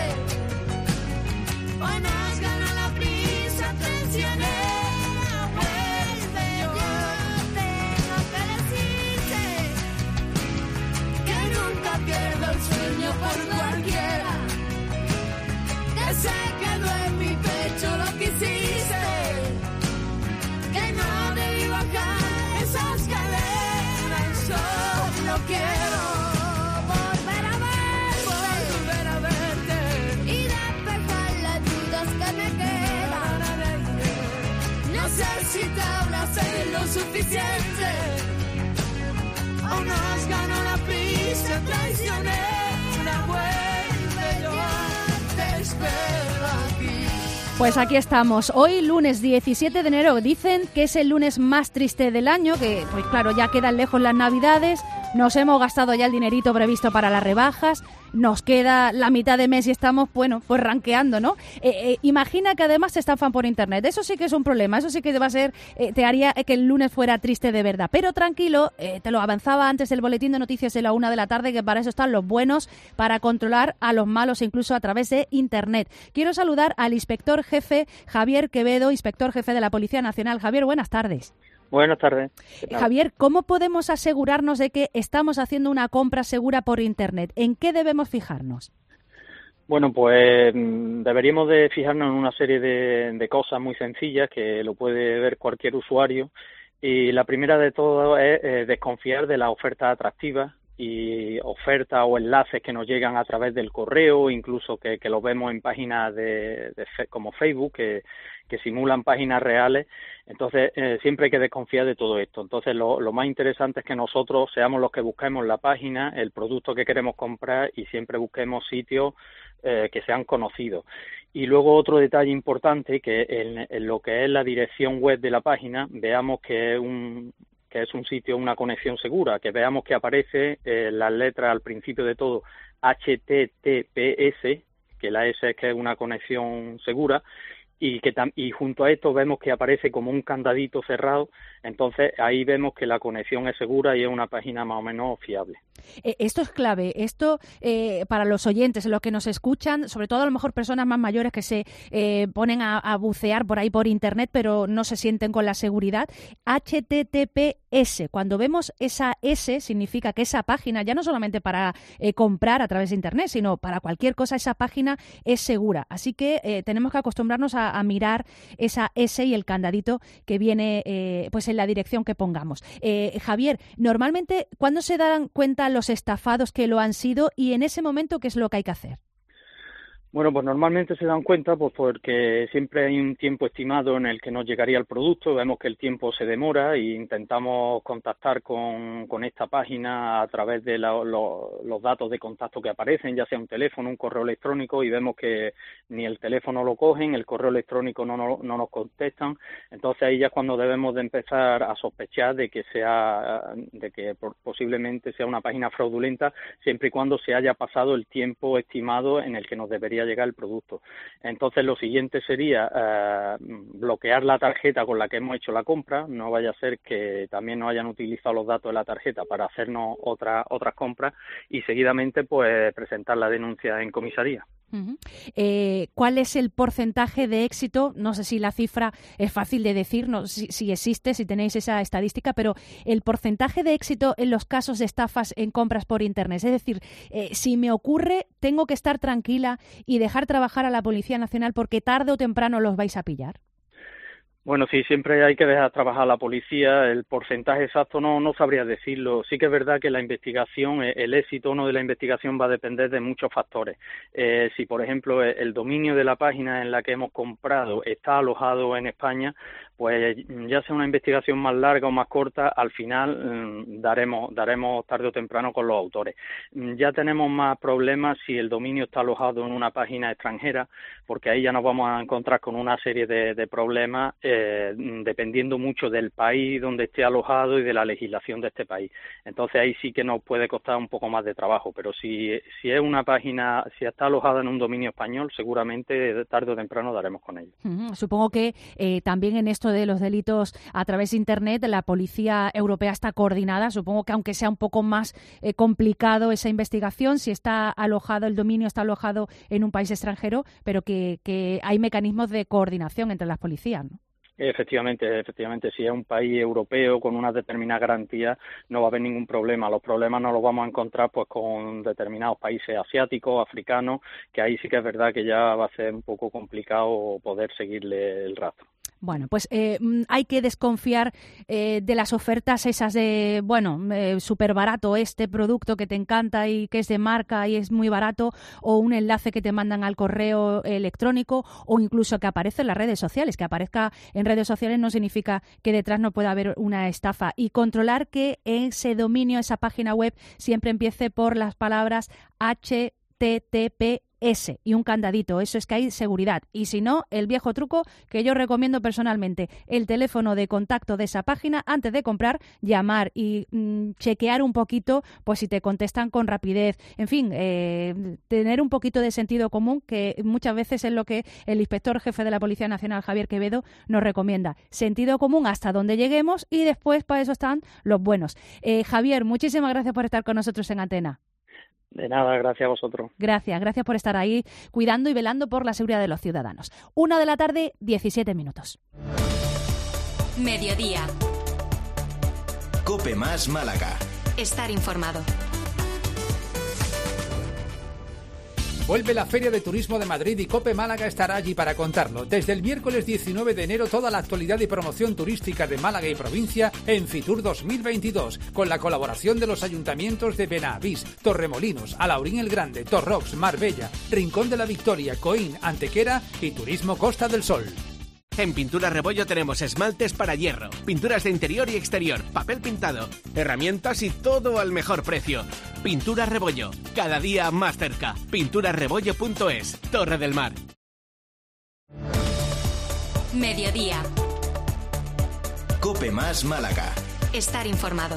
o nos ganó la prisa traicionera. Vuelve, yo tengo que decirte que nunca pierdo el sueño por cualquiera, que se quedó en mi pecho lo que hiciste, que no debí bajar esas escaleras. Solo quiero volver a verte y despejar las dudas que me quedan. No sé si te abracé lo suficiente, o nos ganó la prisa traicionera. Vuelve, yo te espero aquí. Pues aquí estamos, hoy lunes 17 de enero, dicen que es el lunes más triste del año, que pues claro, ya quedan lejos las navidades, nos hemos gastado ya el dinerito previsto para las rebajas, nos queda la mitad de mes y estamos, bueno, pues ranqueando, ¿no? Imagina que además te estafan por internet, eso sí que es un problema, eso sí que va a ser, te haría que el lunes fuera triste de verdad, pero tranquilo, te lo avanzaba antes el boletín de noticias de la 1 de la tarde, que para eso están los buenos, para controlar a los malos incluso a través de internet. Quiero saludar al inspector jefe Javier Quevedo, inspector jefe de la Policía Nacional. Javier, buenas tardes. Buenas tardes. Javier, ¿cómo podemos asegurarnos de que estamos haciendo una compra segura por internet? ¿En qué debemos fijarnos? Bueno, pues deberíamos de fijarnos en una serie de cosas muy sencillas que lo puede ver cualquier usuario. Y la primera de todo es desconfiar de las ofertas atractivas ofertas o enlaces que nos llegan a través del correo, incluso que lo vemos en páginas como Facebook, que simulan páginas reales. Entonces, siempre hay que desconfiar de todo esto. Entonces, lo más interesante es que nosotros seamos los que busquemos la página, el producto que queremos comprar, y siempre busquemos sitios que sean conocidos. Y luego otro detalle importante, que en lo que es la dirección web de la página, veamos que es un sitio, una conexión segura, que veamos que aparece las letras al principio de todo HTTPS, que la S es que es una conexión segura, y junto a esto vemos que aparece como un candadito cerrado. Entonces ahí vemos que la conexión es segura y es una página más o menos fiable. Esto es clave, esto para los oyentes, los que nos escuchan, sobre todo a lo mejor personas más mayores que se ponen a bucear por ahí por internet, pero no se sienten con la seguridad. HTTPS, cuando vemos esa S, significa que esa página, ya no solamente para comprar a través de internet, sino para cualquier cosa, esa página es segura. Así que tenemos que acostumbrarnos a mirar esa S y el candadito que viene pues en la dirección que pongamos. Javier, normalmente, ¿cuándo se dan cuenta los estafados que lo han sido y en ese momento qué es lo que hay que hacer? Bueno, pues normalmente se dan cuenta pues porque siempre hay un tiempo estimado en el que nos llegaría el producto. Vemos que el tiempo se demora e intentamos contactar con esta página a través de los datos de contacto que aparecen, ya sea un teléfono, un correo electrónico, y vemos que ni el teléfono lo cogen, el correo electrónico no nos contestan. Entonces ahí ya es cuando debemos de empezar a sospechar de que posiblemente sea una página fraudulenta, siempre y cuando se haya pasado el tiempo estimado en el que nos debería llegar el producto. Entonces lo siguiente sería bloquear la tarjeta con la que hemos hecho la compra. No vaya a ser que también nos hayan utilizado los datos de la tarjeta para hacernos otras compras, y seguidamente pues presentar la denuncia en comisaría. Uh-huh. ¿Cuál es el porcentaje de éxito? No sé si la cifra es fácil de decir, no, si existe, si tenéis esa estadística, pero el porcentaje de éxito en los casos de estafas en compras por Internet. Es decir, si me ocurre, tengo que estar tranquila y dejar trabajar a la Policía Nacional porque tarde o temprano los vais a pillar. Bueno, sí, siempre hay que dejar trabajar a la policía. El porcentaje exacto no sabría decirlo. Sí que es verdad que la investigación, el éxito de la investigación va a depender de muchos factores. Si, por ejemplo, el dominio de la página en la que hemos comprado está alojado en España, pues ya sea una investigación más larga o más corta, al final daremos tarde o temprano con los autores. Ya tenemos más problemas si el dominio está alojado en una página extranjera, porque ahí ya nos vamos a encontrar con una serie de problemas dependiendo mucho del país donde esté alojado y de la legislación de este país. Entonces ahí sí que nos puede costar un poco más de trabajo, pero si es una página, si está alojada en un dominio español, seguramente tarde o temprano daremos con ello. Supongo que también en esto de los delitos a través de Internet la Policía Europea está coordinada. Supongo que aunque sea un poco más complicado esa investigación, si está alojado, el dominio está alojado en un país extranjero, pero que hay mecanismos de coordinación entre las policías, ¿no? Efectivamente, si es un país europeo con una determinada garantía no va a haber ningún problema. Los problemas no los vamos a encontrar pues con determinados países asiáticos, africanos, que ahí sí que es verdad que ya va a ser un poco complicado poder seguirle el rastro. Bueno, pues hay que desconfiar de las ofertas esas de, súper barato este producto que te encanta y que es de marca y es muy barato, o un enlace que te mandan al correo electrónico, o incluso que aparece en las redes sociales. Que aparezca en redes sociales no significa que detrás no pueda haber una estafa. Y controlar que ese dominio, esa página web, siempre empiece por las palabras HTTP y un candadito, eso es que hay seguridad. Y si no, el viejo truco que yo recomiendo personalmente, el teléfono de contacto de esa página, antes de comprar, llamar y chequear un poquito, pues si te contestan con rapidez. En fin, tener un poquito de sentido común, que muchas veces es lo que el inspector jefe de la Policía Nacional, Javier Quevedo, nos recomienda. Sentido común hasta donde lleguemos, y después para eso están los buenos. Javier, muchísimas gracias por estar con nosotros en Antena. De nada, gracias a vosotros. Gracias por estar ahí cuidando y velando por la seguridad de los ciudadanos. 1:17 p.m, 17 minutos. Mediodía. COPE más Málaga. Estar informado. Vuelve la Feria de Turismo de Madrid y COPE Málaga estará allí para contarlo. Desde el miércoles 19 de enero toda la actualidad y promoción turística de Málaga y provincia en Fitur 2022, con la colaboración de los ayuntamientos de Benavís, Torremolinos, Alhaurín el Grande, Torrox, Marbella, Rincón de la Victoria, Coín, Antequera y Turismo Costa del Sol. En Pintura Rebollo tenemos esmaltes para hierro, pinturas de interior y exterior, papel pintado, herramientas y todo al mejor precio. Pintura Rebollo, cada día más cerca. Pinturarebollo.es, Torre del Mar. Mediodía. COPE más Málaga. Estar informado.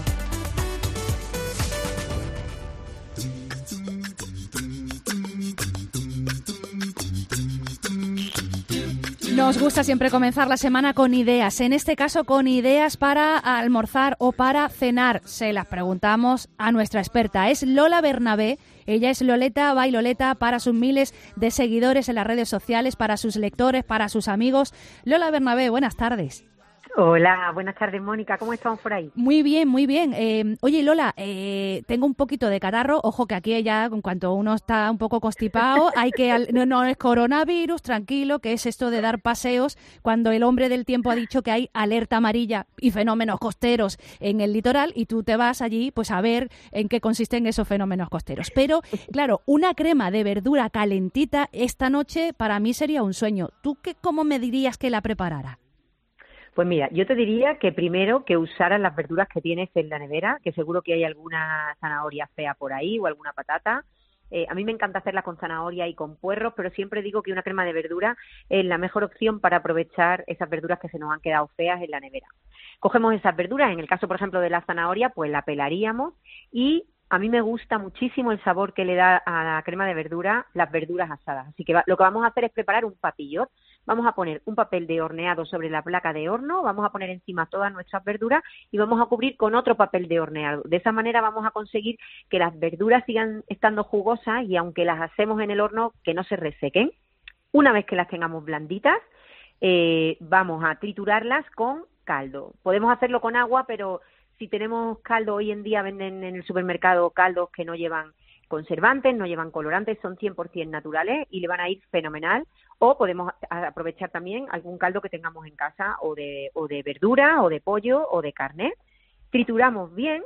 Nos gusta siempre comenzar la semana con ideas, en este caso con ideas para almorzar o para cenar. Se las preguntamos a nuestra experta, es Lola Bernabé. Ella es Loleta by Loleta para sus miles de seguidores en las redes sociales, para sus lectores, para sus amigos. Lola Bernabé, buenas tardes. Hola, buenas tardes, Mónica. ¿Cómo estamos por ahí? Muy bien, muy bien. Oye, Lola, tengo un poquito de catarro. Ojo que aquí ya, en cuanto uno está un poco constipado, hay que... No es coronavirus, tranquilo, que es esto de dar paseos cuando el hombre del tiempo ha dicho que hay alerta amarilla y fenómenos costeros en el litoral y tú te vas allí pues a ver en qué consisten esos fenómenos costeros. Pero, claro, una crema de verdura calentita esta noche para mí sería un sueño. ¿Tú cómo me dirías que la preparara? Pues mira, yo te diría que primero que usaras las verduras que tienes en la nevera, que seguro que hay alguna zanahoria fea por ahí o alguna patata. A mí me encanta hacerla con zanahoria y con puerros, pero siempre digo que una crema de verdura es la mejor opción para aprovechar esas verduras que se nos han quedado feas en la nevera. Cogemos esas verduras, en el caso, por ejemplo, de la zanahoria, pues la pelaríamos y a mí me gusta muchísimo el sabor que le da a la crema de verdura las verduras asadas. Así que lo que vamos a hacer es preparar un papillot. Vamos a poner un papel de horneado sobre la placa de horno, vamos a poner encima todas nuestras verduras y vamos a cubrir con otro papel de horneado. De esa manera vamos a conseguir que las verduras sigan estando jugosas y aunque las hacemos en el horno, que no se resequen. Una vez que las tengamos blanditas, vamos a triturarlas con caldo. Podemos hacerlo con agua, pero si tenemos caldo, hoy en día venden en el supermercado caldos que no llevan conservantes, no llevan colorantes, son 100% naturales y le van a ir fenomenal. O podemos aprovechar también algún caldo que tengamos en casa o de verdura o de pollo o de carne. Trituramos bien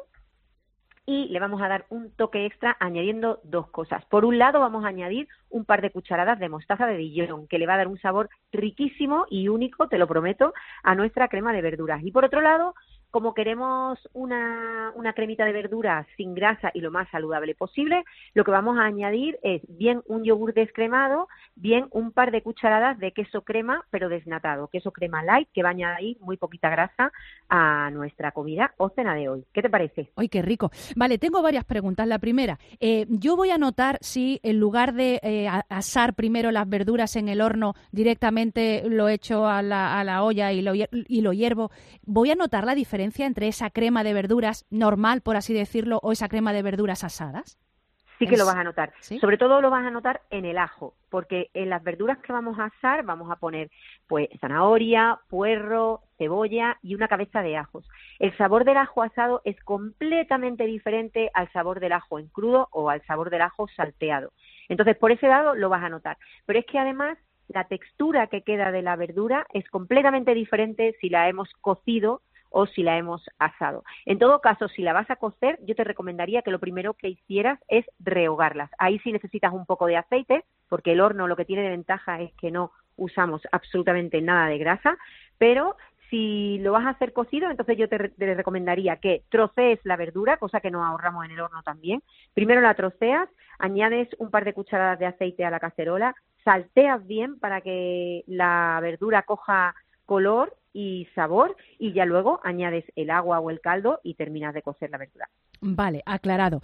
y le vamos a dar un toque extra añadiendo dos cosas. Por un lado vamos a añadir un par de cucharadas de mostaza de Dijon, que le va a dar un sabor riquísimo y único, te lo prometo, a nuestra crema de verduras. Y por otro lado, como queremos una cremita de verduras sin grasa y lo más saludable posible, lo que vamos a añadir es bien un yogur descremado, bien un par de cucharadas de queso crema, pero desnatado, queso crema light, que va a añadir muy poquita grasa a nuestra comida o cena de hoy. ¿Qué te parece? ¡Ay, qué rico! Vale, tengo varias preguntas. La primera, yo voy a anotar si en lugar de asar primero las verduras en el horno, directamente lo echo a la olla y lo hiervo, voy a notar la diferencia entre esa crema de verduras normal, por así decirlo, o esa crema de verduras asadas. Sí que lo vas a notar. ¿Sí? Sobre todo lo vas a notar en el ajo, porque en las verduras que vamos a asar vamos a poner pues zanahoria, puerro, cebolla y una cabeza de ajos. El sabor del ajo asado es completamente diferente al sabor del ajo en crudo o al sabor del ajo salteado. Entonces, por ese lado lo vas a notar. Pero es que además la textura que queda de la verdura es completamente diferente si la hemos cocido o si la hemos asado. En todo caso, si la vas a cocer, yo te recomendaría que lo primero que hicieras es rehogarlas. Ahí sí necesitas un poco de aceite, porque el horno lo que tiene de ventaja es que no usamos absolutamente nada de grasa, pero si lo vas a hacer cocido, entonces yo te recomendaría que trocees la verdura, cosa que nos ahorramos en el horno también. Primero la troceas, añades un par de cucharadas de aceite a la cacerola, salteas bien para que la verdura coja color y sabor y ya luego añades el agua o el caldo y terminas de cocer la verdura. Vale, aclarado.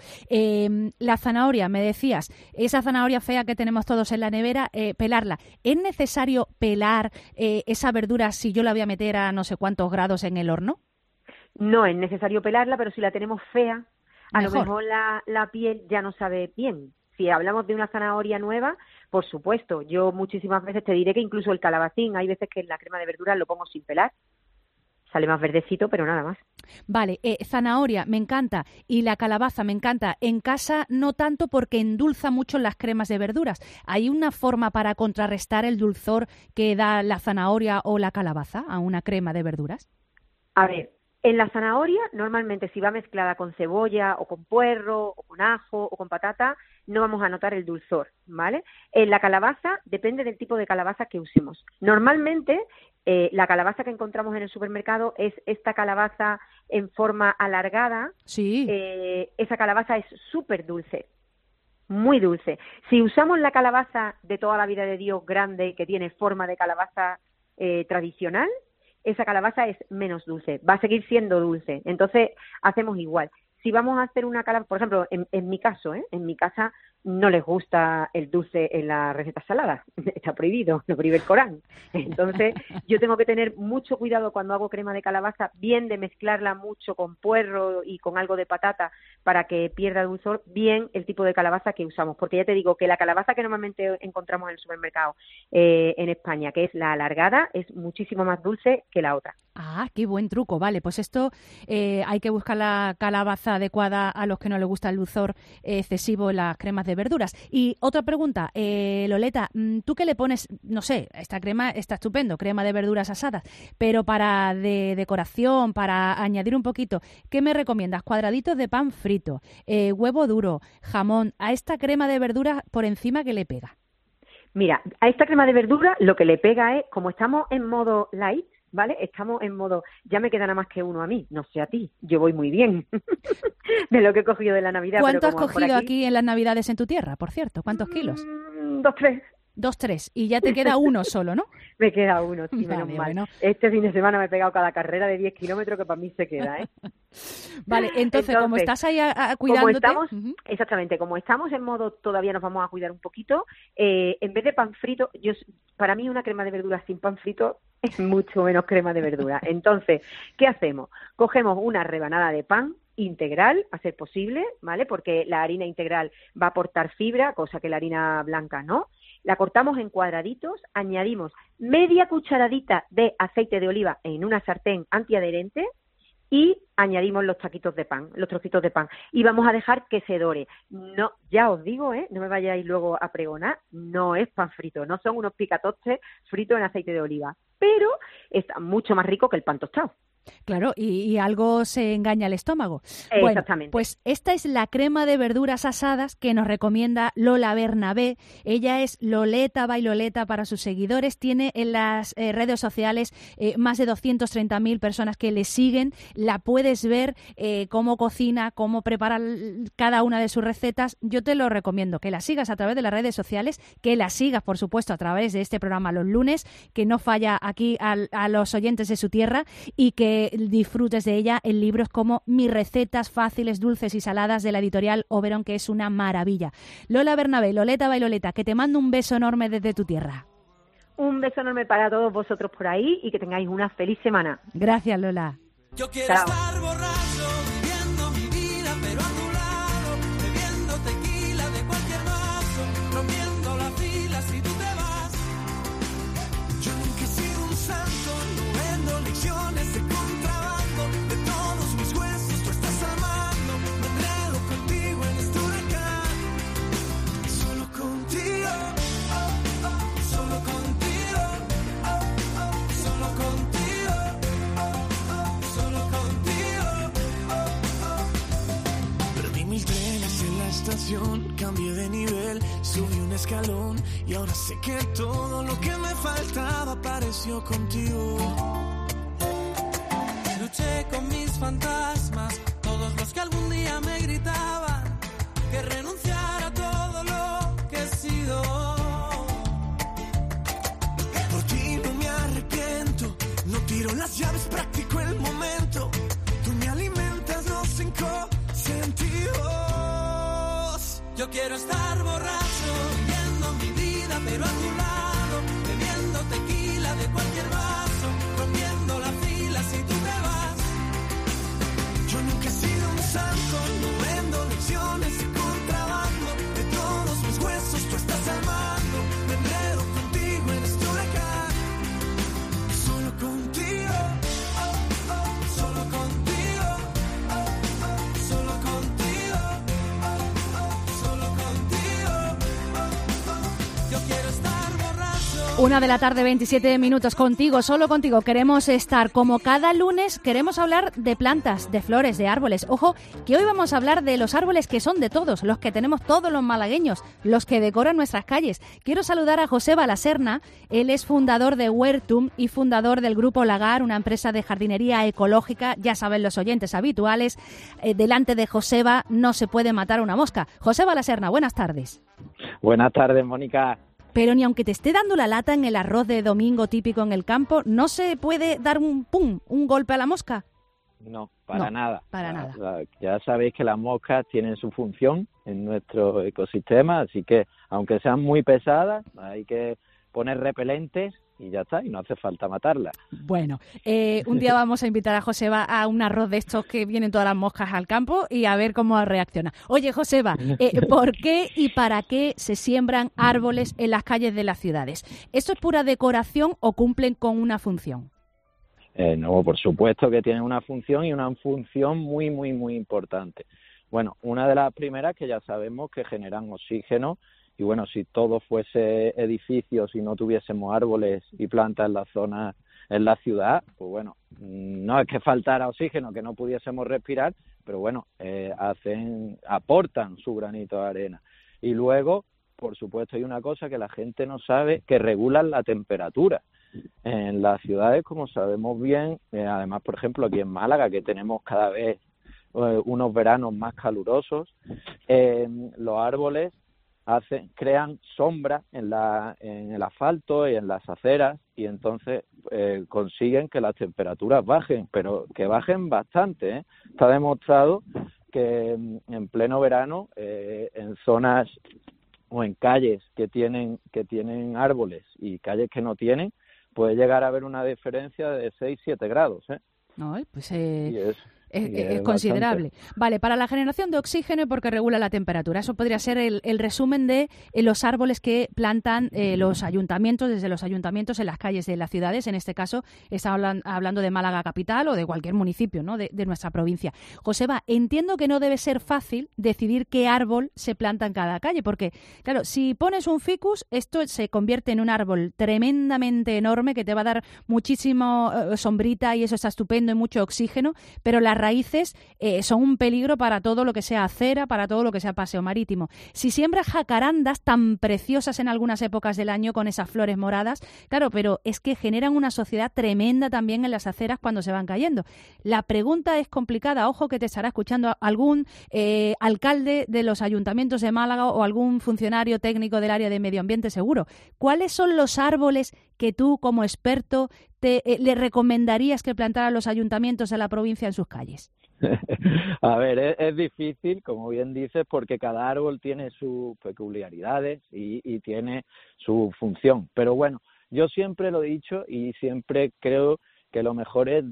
La zanahoria, me decías, esa zanahoria fea que tenemos todos en la nevera, pelarla. ¿Es necesario pelar esa verdura si yo la voy a meter a no sé cuántos grados en el horno? No es necesario pelarla, pero si la tenemos fea, a lo mejor la piel ya no sabe bien. Si hablamos de una zanahoria nueva, por supuesto, yo muchísimas veces te diré que incluso el calabacín, hay veces que en la crema de verduras lo pongo sin pelar, sale más verdecito, pero nada más. Vale, zanahoria, me encanta, y la calabaza, me encanta. En casa no tanto porque endulza mucho las cremas de verduras. ¿Hay una forma para contrarrestar el dulzor que da la zanahoria o la calabaza a una crema de verduras? A ver, en la zanahoria, normalmente si va mezclada con cebolla o con puerro o con ajo o con patata, no vamos a notar el dulzor, ¿vale? En la calabaza, depende del tipo de calabaza que usemos. Normalmente, la calabaza que encontramos en el supermercado es esta calabaza en forma alargada. Sí. Esa calabaza es súper dulce, muy dulce. Si usamos la calabaza de toda la vida de Dios grande, que tiene forma de calabaza tradicional, esa calabaza es menos dulce, va a seguir siendo dulce. Entonces, hacemos igual. Si vamos a hacer una calabaza, por ejemplo, en mi caso, en mi casa no les gusta el dulce en las recetas saladas, está prohibido, lo prohíbe el Corán. Entonces, yo tengo que tener mucho cuidado cuando hago crema de calabaza, bien de mezclarla mucho con puerro y con algo de patata para que pierda dulzor, bien el tipo de calabaza que usamos, porque ya te digo que la calabaza que normalmente encontramos en el supermercado en España, que es la alargada, es muchísimo más dulce que la otra. Ah, qué buen truco. Vale, pues esto hay que buscar la calabaza adecuada a los que no les gusta el dulzor excesivo en las cremas de verduras. Y otra pregunta, Loleta, ¿tú qué le pones? No sé, esta crema está estupendo, crema de verduras asadas, pero para de decoración, para añadir un poquito, ¿qué me recomiendas? Cuadraditos de pan frito, huevo duro, jamón, a esta crema de verduras por encima, ¿qué le pega? Mira, a esta crema de verdura lo que le pega es, como estamos en modo light, ¿vale? Estamos en modo, ya me queda nada más que uno a mí, no sé a ti, yo voy muy bien de lo que he cogido de la Navidad. ¿Cuánto has cogido aquí en las Navidades en tu tierra, por cierto? ¿Cuántos kilos? 2, 3, y ya te queda uno solo, ¿no? Me queda uno, sí, menos mal. Bueno. Este fin de semana me he pegado cada carrera de 10 kilómetros que para mí se queda, ¿eh? Vale, entonces como estás ahí cuidándote... Exactamente, como estamos en modo todavía nos vamos a cuidar un poquito, en vez de pan frito, para mí una crema de verduras sin pan frito es mucho menos crema de verdura. Entonces, ¿qué hacemos? Cogemos una rebanada de pan integral, a ser posible, ¿vale? Porque la harina integral va a aportar fibra, cosa que la harina blanca no. La cortamos en cuadraditos, añadimos media cucharadita de aceite de oliva en una sartén antiadherente y añadimos los taquitos de pan, los trocitos de pan. Y vamos a dejar que se dore. No, ya os digo, no me vayáis luego a pregonar, no es pan frito, no son unos picatostes fritos en aceite de oliva, pero está mucho más rico que el pan tostado. Claro, y algo se engaña al estómago. Exactamente. Bueno, pues esta es la crema de verduras asadas que nos recomienda Lola Bernabé. Ella es Loleta by Loleta para sus seguidores. Tiene en las redes sociales más de 230.000 personas que le siguen. La puedes ver cómo cocina, cómo prepara cada una de sus recetas. Yo te lo recomiendo, que la sigas a través de las redes sociales, que la sigas, por supuesto, a través de este programa los lunes, que no falla aquí a los oyentes de su tierra, y que disfrutes de ella en libros como Mis recetas fáciles, dulces y saladas, de la editorial Oberon, que es una maravilla. Lola Bernabé, Loleta by Loleta, que te mando un beso enorme desde tu tierra. Un beso enorme para todos vosotros por ahí y que tengáis una feliz semana. Gracias, Lola. Yo quiero estar borracho, viviendo mi vida, pero a tu lado, bebiendo tequila de cualquier vaso, rompiendo la fila si tú te vas. Yo nunca he sido un santo, no vendo lecciones de contrabando, de todos mis huesos tú estás amando, me enredo contigo en este huracán, solo contigo, solo contigo, solo contigo, solo contigo. Perdí mil trenes en la estación, cambié de nivel, subí un escalón y ahora sé que todo lo que me faltaba apareció contigo. Luché con mis fantasmas, todos los que algún día me gritaban que renunciara a todo lo que he sido. Por ti no me arrepiento, no tiro las llaves, practico el momento. Tú me alimentas los 5 sentidos. Yo quiero estar borracho, viviendo mi vida, pero a tu lado, bebiendo tequila de cualquier vaso, rompiendo la fila si tú te vas. Yo nunca he sido un santo, no vendo lecciones de contrabando, de todos mis huesos tú estás armando, me enredo contigo en este huracán, solo contigo, 1:27 contigo, solo contigo. Queremos estar como cada lunes, queremos hablar de plantas, de flores, de árboles. Ojo, que hoy vamos a hablar de los árboles que son de todos, los que tenemos todos los malagueños, los que decoran nuestras calles. Quiero saludar a Joseba Laserna, él es fundador de Huertum y fundador del Grupo Lagar, una empresa de jardinería ecológica. Ya saben los oyentes habituales, delante de Joseba no se puede matar una mosca. Joseba Laserna, buenas tardes. Buenas tardes, Mónica. Pero ni aunque te esté dando la lata en el arroz de domingo típico en el campo, ¿no se puede dar un golpe a la mosca? No, para nada. Para nada. Ya sabéis que las moscas tienen su función en nuestro ecosistema, así que aunque sean muy pesadas, hay que poner repelentes y ya está, y no hace falta matarlas. Bueno, un día vamos a invitar a Joseba a un arroz de estos que vienen todas las moscas al campo y a ver cómo reacciona. Oye, Joseba, ¿por qué y para qué se siembran árboles en las calles de las ciudades? ¿Esto es pura decoración o cumplen con una función? No, por supuesto que tienen una función y una función muy, muy, muy importante. Bueno, una de las primeras que ya sabemos que generan oxígeno. Y bueno, si todo fuese edificios y no tuviésemos árboles y plantas en la zona, en la ciudad, pues bueno, no es que faltara oxígeno, que no pudiésemos respirar, pero bueno, aportan su granito de arena. Y luego, por supuesto, hay una cosa que la gente no sabe, que regulan la temperatura. En las ciudades, como sabemos bien, además, por ejemplo, aquí en Málaga, que tenemos cada vez unos veranos más calurosos, los árboles crean sombra en el asfalto y en las aceras, y entonces consiguen que las temperaturas bajen, pero que bajen bastante, ¿eh? Está demostrado que en pleno verano, en zonas o en calles que tienen árboles y calles que no tienen, puede llegar a haber una diferencia de 6-7 grados, ¿eh? No, pues y es considerable. Bastante. Vale, para la generación de oxígeno y porque regula la temperatura. Eso podría ser el resumen de los árboles que plantan los ayuntamientos, desde los ayuntamientos en las calles de las ciudades. En este caso, está hablando de Málaga capital o de cualquier municipio, ¿no?, de nuestra provincia. Joseba, entiendo que no debe ser fácil decidir qué árbol se planta en cada calle, porque, claro, si pones un ficus, esto se convierte en un árbol tremendamente enorme que te va a dar muchísimo sombrita y eso está estupendo y mucho oxígeno, pero las raíces son un peligro para todo lo que sea acera, para todo lo que sea paseo marítimo. Si siembras jacarandas tan preciosas en algunas épocas del año con esas flores moradas, claro, pero es que generan una sociedad tremenda también en las aceras cuando se van cayendo. La pregunta es complicada, ojo que te estará escuchando algún alcalde de los ayuntamientos de Málaga o algún funcionario técnico del área de medio ambiente seguro. ¿Cuáles son los árboles que tú, como experto, le recomendarías que plantaran los ayuntamientos de la provincia en sus calles? A ver, es difícil, como bien dices, porque cada árbol tiene sus peculiaridades y tiene su función. Pero bueno, yo siempre lo he dicho y siempre creo que lo mejor es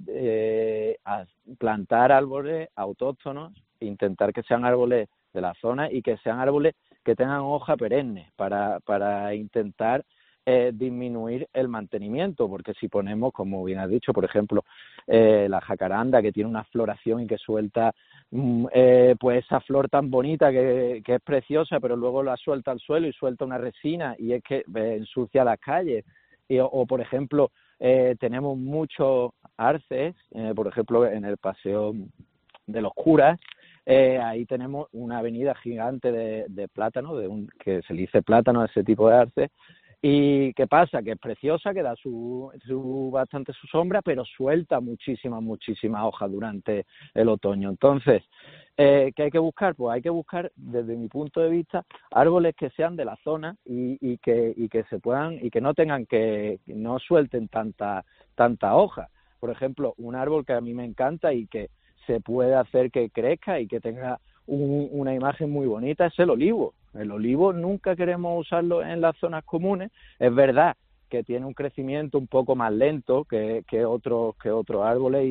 plantar árboles autóctonos, intentar que sean árboles de la zona y que sean árboles que tengan hoja perenne para intentar disminuir el mantenimiento, porque si ponemos, como bien has dicho, por ejemplo, la jacaranda, que tiene una floración y que suelta pues esa flor tan bonita que es preciosa, pero luego la suelta al suelo y suelta una resina y es que ensucia las calles, o por ejemplo tenemos muchos arces, por ejemplo en el paseo de los curas, ahí tenemos una avenida gigante de plátano, que se le dice plátano a ese tipo de arce. ¿Y qué pasa? Que es preciosa, que da bastante su sombra, pero suelta muchísimas hojas durante el otoño. Entonces, ¿qué hay que buscar? Pues hay que buscar, desde mi punto de vista, árboles que sean de la zona y que se puedan, y que no tengan que no suelten tanta hoja. Por ejemplo, un árbol que a mí me encanta y que se puede hacer que crezca y que tenga una imagen muy bonita es el olivo. El olivo nunca queremos usarlo en las zonas comunes. Es verdad que tiene un crecimiento un poco más lento que otros árboles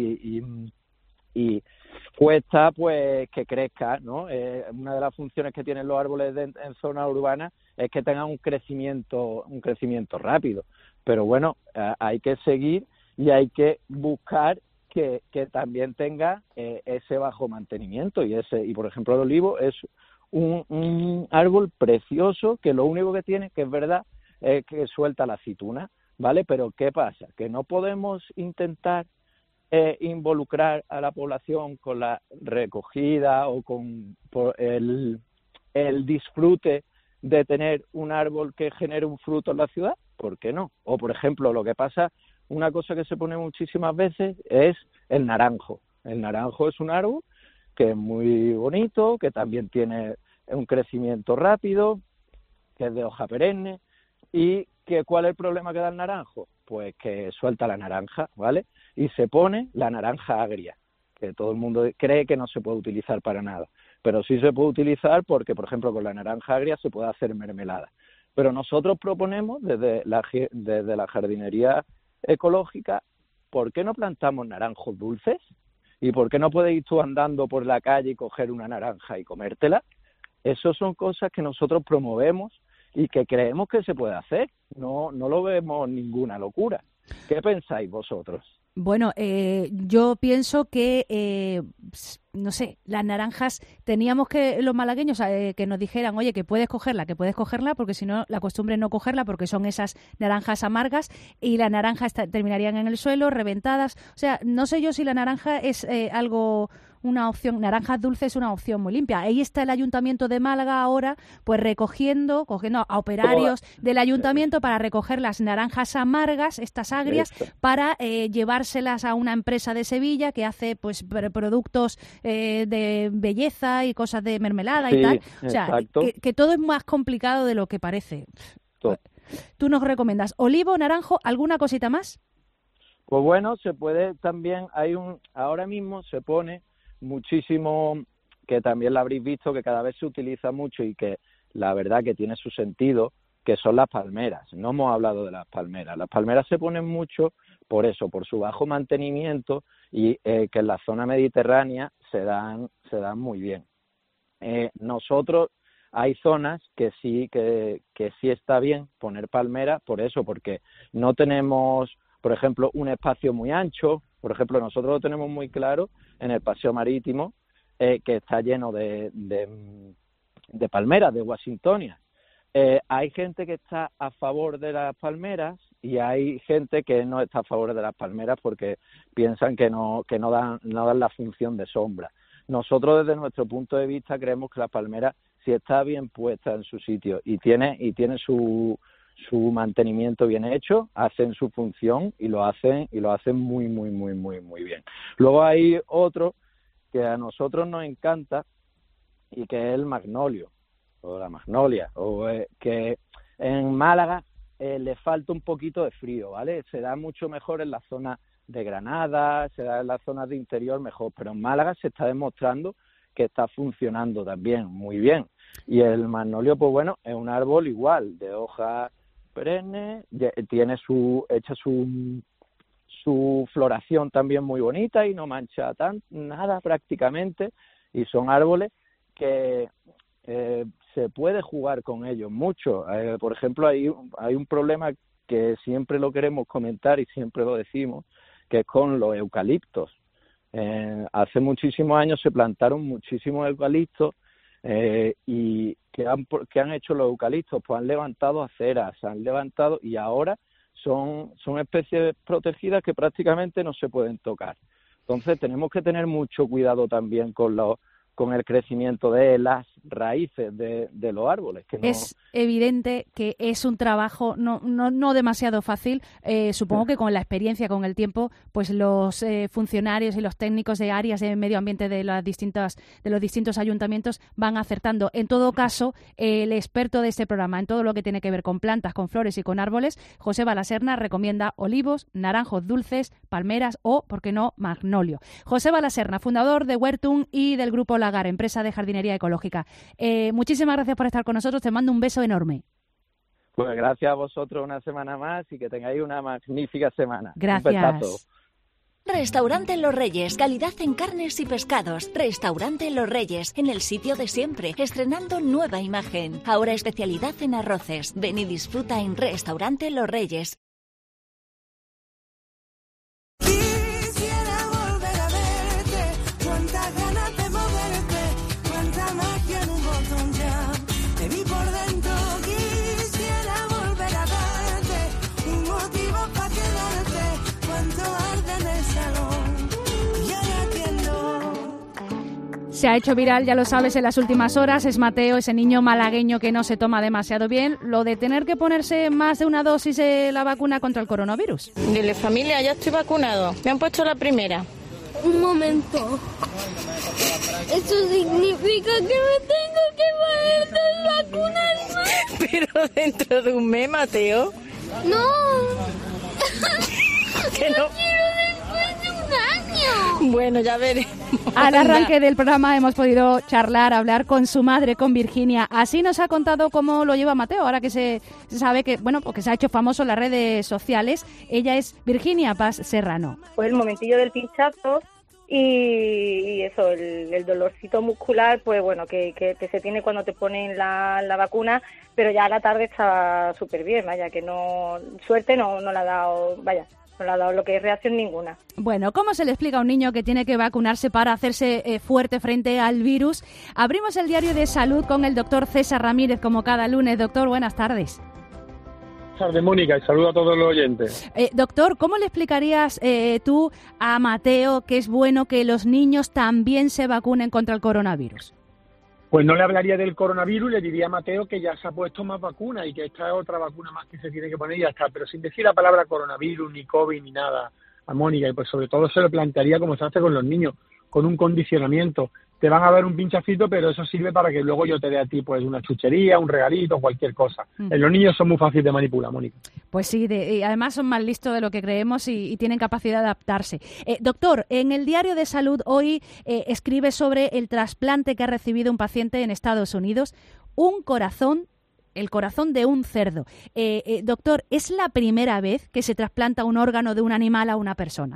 y cuesta pues que crezca, ¿no? Una de las funciones que tienen los árboles en zonas urbanas es que tengan un crecimiento rápido. Pero bueno, hay que seguir y hay que buscar que también tenga ese bajo mantenimiento y por ejemplo el olivo es un árbol precioso que lo único que tiene, que es verdad, que suelta la aceituna, ¿vale? Pero ¿qué pasa? Que no podemos intentar involucrar a la población con la recogida o con el disfrute de tener un árbol que genere un fruto en la ciudad. ¿Por qué no? O, por ejemplo, lo que pasa, una cosa que se pone muchísimas veces es el naranjo. El naranjo es un árbol que es muy bonito, que también tiene un crecimiento rápido, que es de hoja perenne. ¿Y cuál es el problema que da el naranjo? Pues que suelta la naranja, ¿vale? Y se pone la naranja agria, que todo el mundo cree que no se puede utilizar para nada. Pero sí se puede utilizar porque, por ejemplo, con la naranja agria se puede hacer mermelada. Pero nosotros proponemos desde la jardinería ecológica, ¿por qué no plantamos naranjos dulces? ¿Y por qué no puedes ir tú andando por la calle y coger una naranja y comértela? Esas son cosas que nosotros promovemos y que creemos que se puede hacer. No lo vemos ninguna locura. ¿Qué pensáis vosotros? Bueno, yo pienso que, no sé, las naranjas, teníamos que los malagueños que nos dijeran, oye, que puedes cogerla, porque si no, la costumbre es no cogerla, porque son esas naranjas amargas y las naranjas terminarían en el suelo, reventadas. O sea, no sé yo si la naranja es una opción, naranjas dulces es una opción muy limpia. Ahí está el Ayuntamiento de Málaga ahora, pues cogiendo a operarios del Ayuntamiento para recoger las naranjas amargas, estas agrias, para llevárselas a una empresa de Sevilla que hace pues productos de belleza y cosas de mermelada y tal. O sea, que todo es más complicado de lo que parece. ¿Tú nos recomiendas olivo, naranjo, alguna cosita más? Pues bueno, se puede también, ahora mismo se pone muchísimo, que también lo habréis visto, que cada vez se utiliza mucho y que la verdad que tiene su sentido, que son las palmeras. No hemos hablado de las palmeras. Las palmeras se ponen mucho por eso, por su bajo mantenimiento y que en la zona mediterránea se dan muy bien. Nosotros hay zonas que sí está bien poner palmeras por eso, porque no tenemos, por ejemplo, un espacio muy ancho. Por ejemplo, nosotros lo tenemos muy claro en el Paseo Marítimo, que está lleno de palmeras, de washingtonias. Hay gente que está a favor de las palmeras y hay gente que no está a favor de las palmeras porque piensan que no dan la función de sombra. Nosotros, desde nuestro punto de vista, creemos que la palmera, si está bien puesta en su sitio y tiene su mantenimiento bien hecho, hacen su función y lo hacen muy, muy, muy, muy, muy bien. Luego hay otro que a nosotros nos encanta y que es el magnolio o la magnolia, que en Málaga le falta un poquito de frío, ¿vale? Se da mucho mejor en la zona de Granada, se da en las zonas de interior mejor, pero en Málaga se está demostrando que está funcionando también muy bien. Y el magnolio, pues bueno, es un árbol igual, de hoja perenne, tiene su floración también muy bonita y no mancha nada prácticamente, y son árboles que se puede jugar con ellos mucho. Por ejemplo, hay un problema que siempre lo queremos comentar y siempre lo decimos, que es con los eucaliptos. Hace muchísimos años se plantaron muchísimos eucaliptos y ¿qué han hecho los eucaliptos? Pues han levantado aceras, y ahora son especies protegidas que prácticamente no se pueden tocar. Entonces tenemos que tener mucho cuidado también con el crecimiento de las raíces de los árboles. Es evidente que es un trabajo no demasiado fácil. Supongo que con la experiencia, con el tiempo, pues los funcionarios y los técnicos de áreas de medio ambiente de los distintos ayuntamientos van acertando. En todo caso, el experto de este programa en todo lo que tiene que ver con plantas, con flores y con árboles, Joseba La Serna, recomienda olivos, naranjos dulces, palmeras o, ¿por qué no?, magnolio. Joseba La Serna, fundador de Huertum y del Grupo Lagar, empresa de jardinería ecológica. Muchísimas gracias por estar con nosotros. Te mando un beso enorme. Pues gracias a vosotros una semana más y que tengáis una magnífica semana. Gracias. Un besazo. Restaurante Los Reyes, calidad en carnes y pescados. Restaurante Los Reyes, en el sitio de siempre, estrenando nueva imagen. Ahora especialidad en arroces. Ven y disfruta en Restaurante Los Reyes. Te vi por dentro, quisiera volver a ver. Se ha hecho viral, ya lo sabes, en las últimas horas. Es Mateo, ese niño malagueño que no se toma demasiado bien. Lo de tener que ponerse más de una dosis de la vacuna contra el coronavirus. Dile, familia, ya estoy vacunado. Me han puesto la primera. Un momento. Eso significa que me tengo que poner 2 vacunas más. Pero dentro de un mes, Mateo. No. Que no. Quiero después de un año. Bueno, ya veremos. Al arranque del programa hemos podido charlar, hablar con su madre, con Virginia. Así nos ha contado cómo lo lleva Mateo, ahora que se sabe que, bueno, porque se ha hecho famoso en las redes sociales. Ella es Virginia Paz Serrano. Pues el momentillo del pinchazo y eso, el dolorcito muscular, pues bueno, que se tiene cuando te ponen la vacuna, pero ya a la tarde está súper bien, vaya, que no, suerte no le ha dado, vaya, no le ha dado lo que es reacción ninguna. Bueno, ¿cómo se le explica a un niño que tiene que vacunarse para hacerse fuerte frente al virus? Abrimos el diario de salud con el doctor César Ramírez, como cada lunes. Doctor, buenas tardes. Buenas tardes, Mónica, y saludo a todos los oyentes. Doctor, ¿cómo le explicarías tú a Mateo que es bueno que los niños también se vacunen contra el coronavirus? Pues no le hablaría del coronavirus, le diría a Mateo que ya se ha puesto más vacunas y que esta es otra vacuna más que se tiene que poner y ya está, pero sin decir la palabra coronavirus, ni COVID, ni nada a Mónica, y pues sobre todo se lo plantearía como se hace con los niños, con un condicionamiento. Te van a dar un pinchacito, pero eso sirve para que luego yo te dé a ti pues una chuchería, un regalito, cualquier cosa. Los niños son muy fáciles de manipular, Mónica. Pues sí, y además son más listos de lo que creemos y tienen capacidad de adaptarse. Doctor, en el Diario de Salud hoy escribe sobre el trasplante que ha recibido un paciente en Estados Unidos, el corazón de un cerdo. Doctor, ¿es la primera vez que se trasplanta un órgano de un animal a una persona?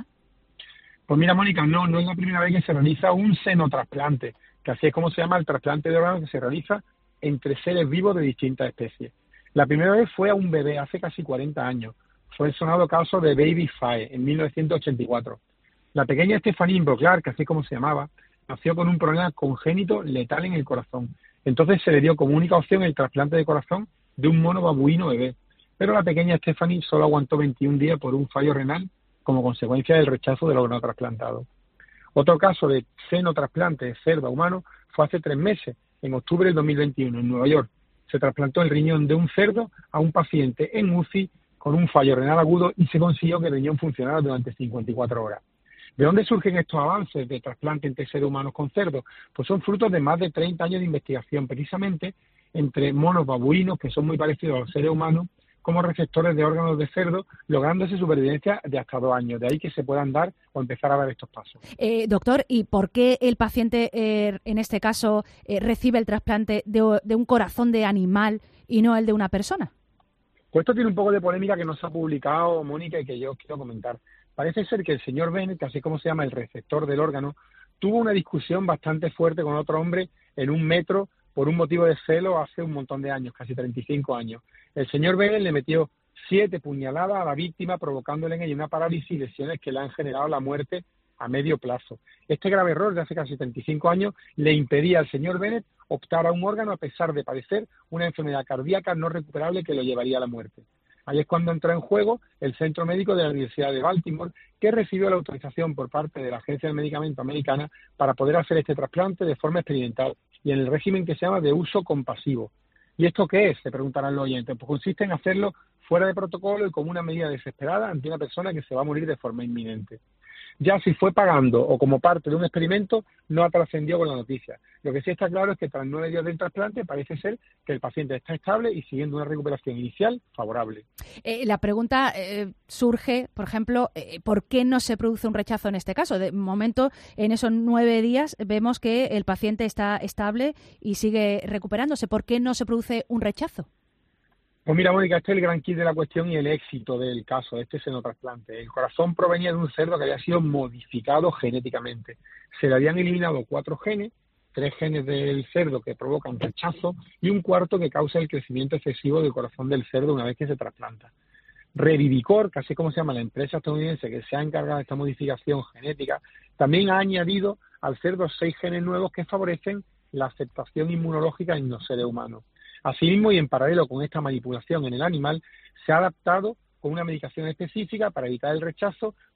Pues mira, Mónica, no es la primera vez que se realiza un senotrasplante, que así es como se llama el trasplante de órganos que se realiza entre seres vivos de distintas especies. La primera vez fue a un bebé hace casi 40 años. Fue el sonado caso de Baby Faye en 1984. La pequeña Stephanie Broclar, que así es como se llamaba, nació con un problema congénito letal en el corazón. Entonces se le dio como única opción el trasplante de corazón de un mono babuino bebé. Pero la pequeña Stephanie solo aguantó 21 días por un fallo renal como consecuencia del rechazo del órgano trasplantado. Otro caso de senotrasplante de cerdo a humano fue hace 3 meses, en octubre del 2021, en Nueva York. Se trasplantó el riñón de un cerdo a un paciente en UCI con un fallo renal agudo y se consiguió que el riñón funcionara durante 54 horas. ¿De dónde surgen estos avances de trasplante entre seres humanos con cerdos? Pues son frutos de más de 30 años de investigación, precisamente entre monos babuinos, que son muy parecidos a los seres humanos, como receptores de órganos de cerdo, lográndose supervivencia de hasta 2 años. De ahí que se puedan dar o empezar a dar estos pasos. Doctor, ¿y por qué el paciente, en este caso, recibe el trasplante de un corazón de animal y no el de una persona? Pues esto tiene un poco de polémica que nos ha publicado Mónica y que yo quiero comentar. Parece ser que el señor Bennett, así como se llama el receptor del órgano, tuvo una discusión bastante fuerte con otro hombre en un metro por un motivo de celo hace un montón de años, casi 35 años. El señor Bennett le metió 7 puñaladas a la víctima, provocándole en ella una parálisis y lesiones que le han generado la muerte a medio plazo. Este grave error de hace casi 35 años le impedía al señor Bennett optar a un órgano a pesar de padecer una enfermedad cardíaca no recuperable que lo llevaría a la muerte. Ahí es cuando entró en juego el Centro Médico de la Universidad de Baltimore, que recibió la autorización por parte de la Agencia del Medicamento Americana para poder hacer este trasplante de forma experimental y en el régimen que se llama de uso compasivo. ¿Y esto qué es?, se preguntarán los oyentes. Pues consiste en hacerlo fuera de protocolo y como una medida desesperada ante una persona que se va a morir de forma inminente. Ya si fue pagando o como parte de un experimento, no ha trascendido con la noticia. Lo que sí está claro es que tras 9 días del trasplante parece ser que el paciente está estable y siguiendo una recuperación inicial favorable. La pregunta surge, por ejemplo, ¿por qué no se produce un rechazo en este caso? De momento, en esos 9 días vemos que el paciente está estable y sigue recuperándose. ¿Por qué no se produce un rechazo? Pues mira, Mónica, este es el gran kit de la cuestión y el éxito del caso, de este senotrasplante. El corazón provenía de un cerdo que había sido modificado genéticamente. Se le habían eliminado 4 genes, 3 genes del cerdo que provocan rechazo y un cuarto que causa el crecimiento excesivo del corazón del cerdo una vez que se trasplanta. Revivicor, que así como se llama la empresa estadounidense que se ha encargado de esta modificación genética, también ha añadido al cerdo 6 genes nuevos que favorecen la aceptación inmunológica en los seres humanos. Asimismo, y en paralelo con esta manipulación en el animal, se ha adaptado con una medicación específica para evitar el rechazo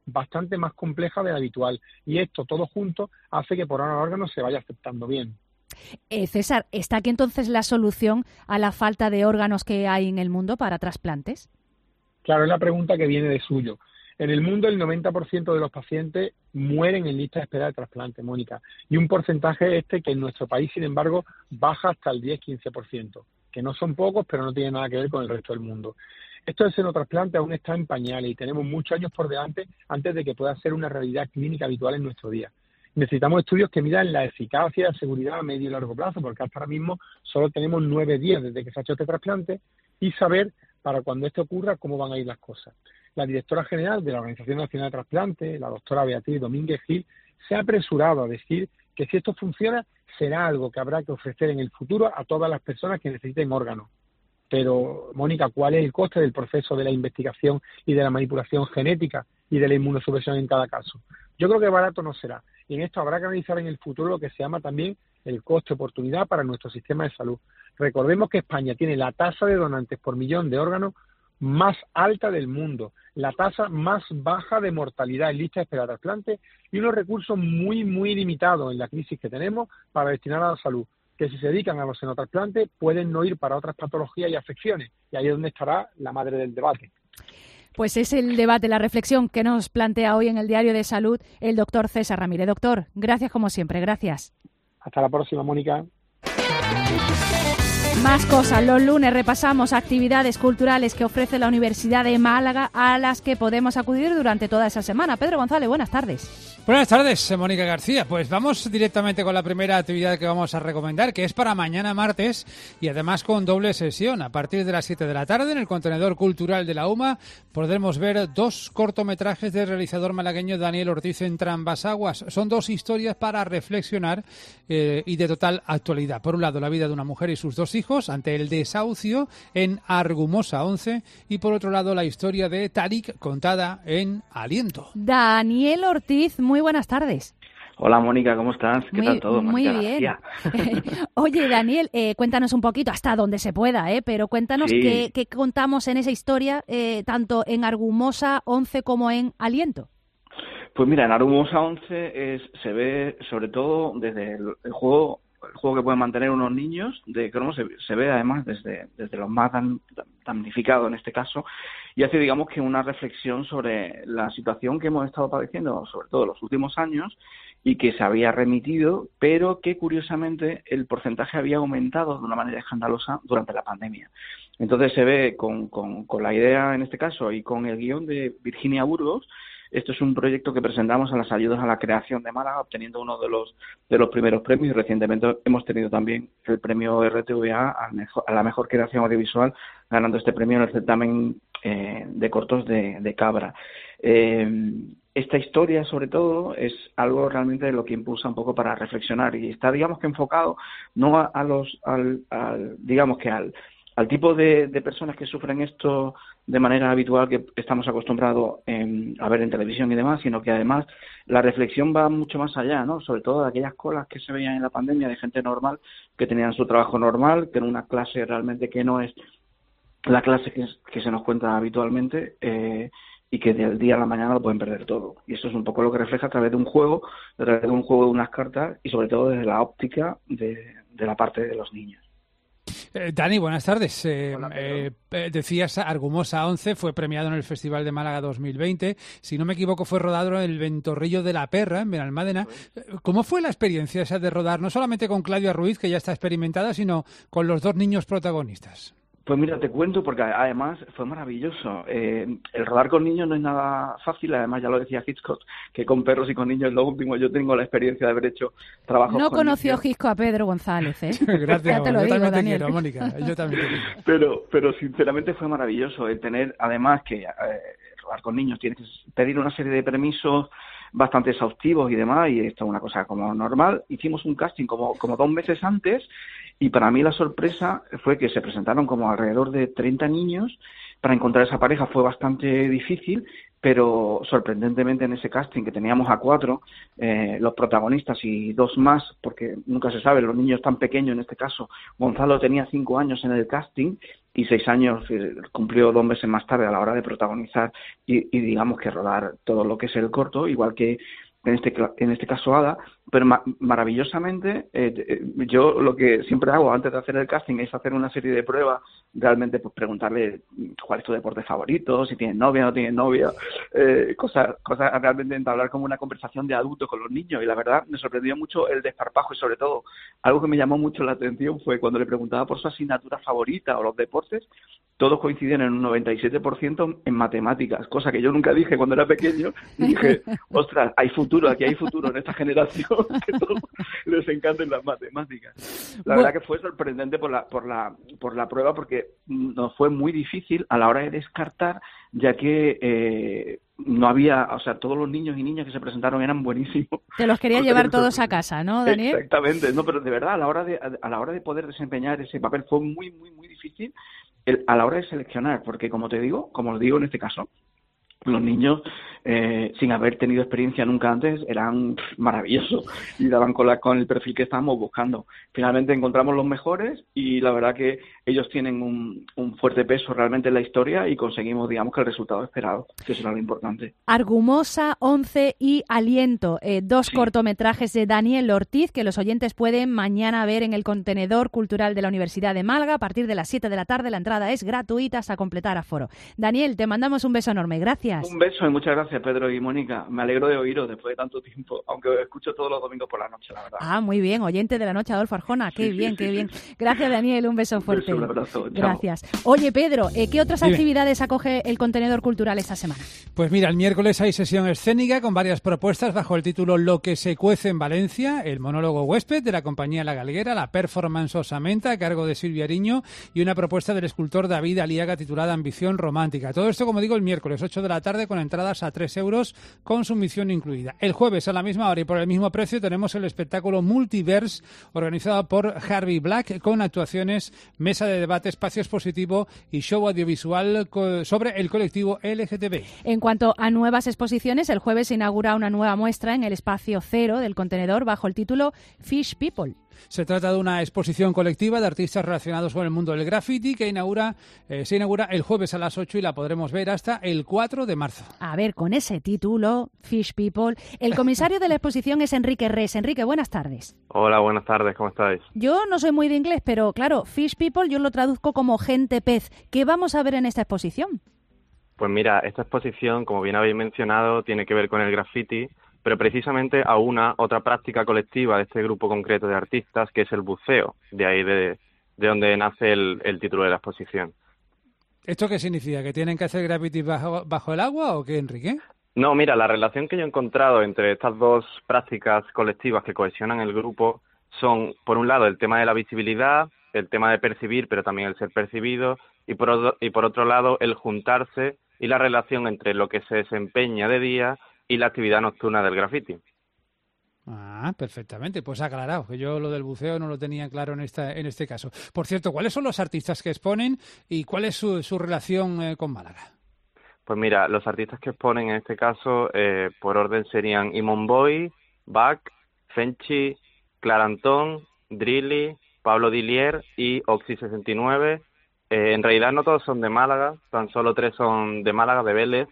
bastante más compleja de la habitual. Y esto todo junto hace que por órgano a órgano se vaya aceptando bien. César, ¿está aquí entonces la solución a la falta de órganos que hay en el mundo para trasplantes? Claro, es la pregunta que viene de suyo. En el mundo el 90% de los pacientes mueren en lista de espera de trasplante, Mónica, y un porcentaje que en nuestro país, sin embargo, baja hasta el 10-15%, que no son pocos, pero no tiene nada que ver con el resto del mundo. Esto del senotrasplante aún está en pañales y tenemos muchos años por delante antes de que pueda ser una realidad clínica habitual en nuestro día. Necesitamos estudios que midan la eficacia y la seguridad a medio y largo plazo, porque hasta ahora mismo solo tenemos 9 días desde que se ha hecho este trasplante y saber para cuando esto ocurra cómo van a ir las cosas. La directora general de la Organización Nacional de Trasplante, la doctora Beatriz Domínguez Gil, se ha apresurado a decir que si esto funciona será algo que habrá que ofrecer en el futuro a todas las personas que necesiten órganos. Pero, Mónica, ¿cuál es el coste del proceso de la investigación y de la manipulación genética y de la inmunosupresión en cada caso? Yo creo que barato no será. Y en esto habrá que analizar en el futuro lo que se llama también el coste-oportunidad para nuestro sistema de salud. Recordemos que España tiene la tasa de donantes por millón de órganos más alta del mundo, la tasa más baja de mortalidad en lista de espera de trasplante y unos recursos muy, muy limitados en la crisis que tenemos para destinar a la salud, que si se dedican a los senotrasplantes pueden no ir para otras patologías y afecciones, y ahí es donde estará la madre del debate. Pues es el debate, la reflexión que nos plantea hoy en el Diario de Salud el doctor César Ramírez. Doctor, gracias como siempre, gracias. Hasta la próxima, Mónica. Más cosas. Los lunes repasamos actividades culturales que ofrece la Universidad de Málaga a las que podemos acudir durante toda esa semana. Pedro González, buenas tardes. Buenas tardes, Mónica García. Pues vamos directamente con la primera actividad que vamos a recomendar, que es para mañana martes y además con doble sesión. A partir de las 7 de la tarde en el contenedor cultural de la UMA podremos ver 2 cortometrajes del realizador malagueño Daniel Ortiz en Trambasaguas. Son 2 historias para reflexionar y de total actualidad. Por un lado, la vida de una mujer y sus 2 hijos ante el desahucio en Argumosa 11 y por otro lado la historia de Tarik contada en Aliento. Daniel Ortiz, muy buenas tardes. Hola Mónica, ¿cómo estás? ¿Qué tal todo? Muy bien. Oye Daniel, cuéntanos un poquito, hasta donde se pueda, pero cuéntanos qué contamos en esa historia, tanto en Argumosa 11 como en Aliento. Pues mira, en Argumosa 11 se ve sobre todo desde el juego que pueden mantener unos niños de cromo, se ve además desde los más damnificados en este caso, y hace digamos que una reflexión sobre la situación que hemos estado padeciendo, sobre todo en los últimos años, y que se había remitido, pero que curiosamente el porcentaje había aumentado de una manera escandalosa durante la pandemia. Entonces se ve con la idea en este caso y con el guión de Virginia Burgos. Esto es un proyecto que presentamos a las ayudas a la creación de Málaga, obteniendo uno de los primeros premios. Recientemente hemos tenido también el premio RTVA a la mejor creación audiovisual, ganando este premio en el certamen de cortos de Cabra. Esta historia, sobre todo, es algo realmente de lo que impulsa un poco para reflexionar y está, digamos que enfocado no al tipo de personas que sufren esto de manera habitual que estamos acostumbrados a ver en televisión y demás, sino que además la reflexión va mucho más allá, ¿no? Sobre todo de aquellas colas que se veían en la pandemia de gente normal, que tenían su trabajo normal, que en una clase realmente que no es la clase que se nos cuenta habitualmente, y que del día a la mañana lo pueden perder todo. Y eso es un poco lo que refleja a través de un juego, de unas cartas y sobre todo desde la óptica de la parte de los niños. Dani, buenas tardes. Decías Argumosa 11 fue premiado en el Festival de Málaga 2020. Si no me equivoco, fue rodado en el Ventorrillo de la Perra, en Benalmádena. ¿Cómo fue la experiencia esa de rodar, no solamente con Claudia Ruiz, que ya está experimentada, sino con los 2 niños protagonistas? Pues mira, te cuento porque además fue maravilloso. El rodar con niños no es nada fácil, además ya lo decía Hitchcock, que con perros y con niños es lo último. Yo tengo la experiencia de haber hecho trabajos con niños. No conoció Hitchcock a Pedro González, ¿eh? Gracias, ya te lo yo digo, también te Daniel. quiero, Mónica, yo también te quiero. Pero sinceramente fue maravilloso el tener, además que rodar con niños tienes que pedir una serie de permisos bastante exhaustivos y demás, y esto es una cosa como normal. Hicimos un casting como 2 meses antes, y para mí la sorpresa fue que se presentaron como alrededor de 30 niños encontrar esa pareja fue bastante difícil, pero sorprendentemente en ese casting que teníamos a 4, los protagonistas y 2 más, porque nunca se sabe, los niños tan pequeños en este caso, Gonzalo tenía 5 años en el casting y 6 años cumplió 2 meses más tarde a la hora de protagonizar y digamos que rodar todo lo que es el corto, igual que en este caso Ada, pero maravillosamente yo lo que siempre hago antes de hacer el casting es hacer una serie de pruebas, realmente pues preguntarle cuál es tu deporte favorito, si tienes novia o no tienes novia, cosas realmente entablar como una conversación de adulto con los niños, y la verdad me sorprendió mucho el desparpajo, y sobre todo algo que me llamó mucho la atención fue cuando le preguntaba por su asignatura favorita o los deportes, todos coincidían en un 97% en matemáticas, cosa que yo nunca dije cuando era pequeño, y dije, ostras, aquí hay futuro en esta generación, que todos les encantan las matemáticas. La verdad que fue sorprendente por la prueba, porque nos fue muy difícil a la hora de descartar, ya que no había, o sea, todos los niños y niñas que se presentaron eran buenísimos. Te los quería llevar todos a casa, ¿no, Daniel? Exactamente, no, pero de verdad, a la hora de poder desempeñar ese papel fue muy, muy, muy difícil a la hora de seleccionar, porque como os digo en este caso, los niños, sin haber tenido experiencia nunca antes, eran maravillosos y daban con el perfil que estábamos buscando. Finalmente encontramos los mejores y la verdad que ellos tienen un fuerte peso realmente en la historia y conseguimos, digamos, que el resultado esperado, que eso era lo importante. Argumosa, 11 y Aliento, 2 cortometrajes de Daniel Ortiz que los oyentes pueden mañana ver en el Contenedor Cultural de la Universidad de Málaga a partir de las 7 de la tarde. La entrada es gratuita hasta completar aforo. Daniel, te mandamos un beso enorme. Gracias. Un beso y muchas gracias, Pedro y Mónica. Me alegro de oíros después de tanto tiempo, aunque os escucho todos los domingos por la noche, la verdad. Ah, muy bien, oyente de la noche, Adolfo Arjona. Qué bien. Gracias, Daniel, un beso fuerte. Un abrazo. Gracias. Oye, Pedro, ¿qué otras actividades acoge el Contenedor Cultural esta semana? Pues mira, el miércoles hay sesión escénica con varias propuestas bajo el título Lo que se cuece en Valencia, el monólogo Huésped de la compañía La Galguera, la performance Osamenta a cargo de Silvia Ariño y una propuesta del escultor David Aliaga titulada Ambición Romántica. Todo esto, como digo, el miércoles 8 de la tarde con entradas a 3 euros con sumisión incluida. El jueves a la misma hora y por el mismo precio tenemos el espectáculo Multiverse organizado por Harvey Black con actuaciones, mesa de debate, espacio expositivo y show audiovisual sobre el colectivo LGTB. En cuanto a nuevas exposiciones, el jueves se inaugura una nueva muestra en el espacio Cero del Contenedor bajo el título Fish People. Se trata de una exposición colectiva de artistas relacionados con el mundo del graffiti que se inaugura el jueves a las 8 y la podremos ver hasta el 4 de marzo. A ver, con ese título, Fish People, el comisario de la exposición es Enrique Res. Enrique, buenas tardes. Hola, buenas tardes, ¿cómo estáis? Yo no soy muy de inglés, pero claro, Fish People yo lo traduzco como gente pez. ¿Qué vamos a ver en esta exposición? Pues mira, esta exposición, como bien habéis mencionado, tiene que ver con el graffiti, pero precisamente a otra práctica colectiva de este grupo concreto de artistas, que es el buceo, de ahí de donde nace el título de la exposición. ¿Esto qué significa? ¿Que tienen que hacer graffiti bajo el agua o qué, Enrique? No, mira, la relación que yo he encontrado entre estas dos prácticas colectivas que cohesionan el grupo son, por un lado, el tema de la visibilidad, el tema de percibir, pero también el ser percibido, y por otro lado, el juntarse y la relación entre lo que se desempeña de día y la actividad nocturna del graffiti. Ah, perfectamente, pues aclarado, que yo lo del buceo no lo tenía claro en este caso. Por cierto, ¿cuáles son los artistas que exponen y cuál es su relación con Málaga? Pues mira, los artistas que exponen en este caso, por orden serían Imon Boy, Bach, Fenchi, Clarantón, Drilly, Pablo Dillier y Oxy69. En realidad no todos son de Málaga, tan solo 3 son de Málaga, de Vélez.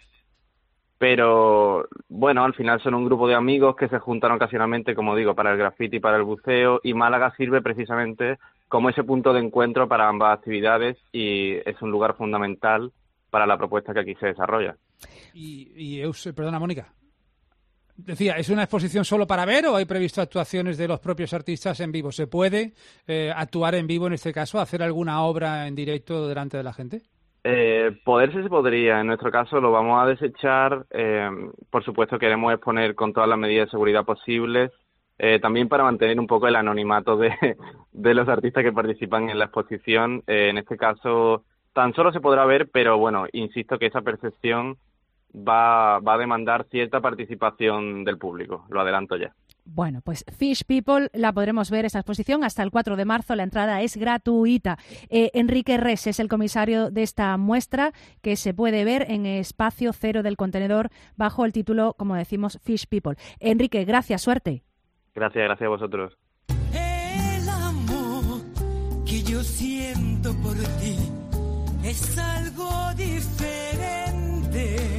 Pero, bueno, al final son un grupo de amigos que se juntan ocasionalmente, como digo, para el graffiti y para el buceo, y Málaga sirve precisamente como ese punto de encuentro para ambas actividades y es un lugar fundamental para la propuesta que aquí se desarrolla. Perdona, Mónica. Decía, ¿es una exposición solo para ver o hay previsto actuaciones de los propios artistas en vivo? ¿Se puede actuar en vivo en este caso, hacer alguna obra en directo delante de la gente? Poderse se podría. En nuestro caso lo vamos a desechar. Por supuesto queremos exponer con todas las medidas de seguridad posibles, también para mantener un poco el anonimato de los artistas que participan en la exposición. En este caso tan solo se podrá ver, pero bueno, insisto que esa percepción va a demandar cierta participación del público, lo adelanto ya. Bueno, pues Fish People la podremos ver esta exposición hasta el 4 de marzo. La entrada es gratuita. Enrique Res es el comisario de esta muestra que se puede ver en Espacio Cero del Contenedor bajo el título, como decimos, Fish People. Enrique, gracias, suerte. Gracias a vosotros. El amor que yo siento por ti es algo diferente.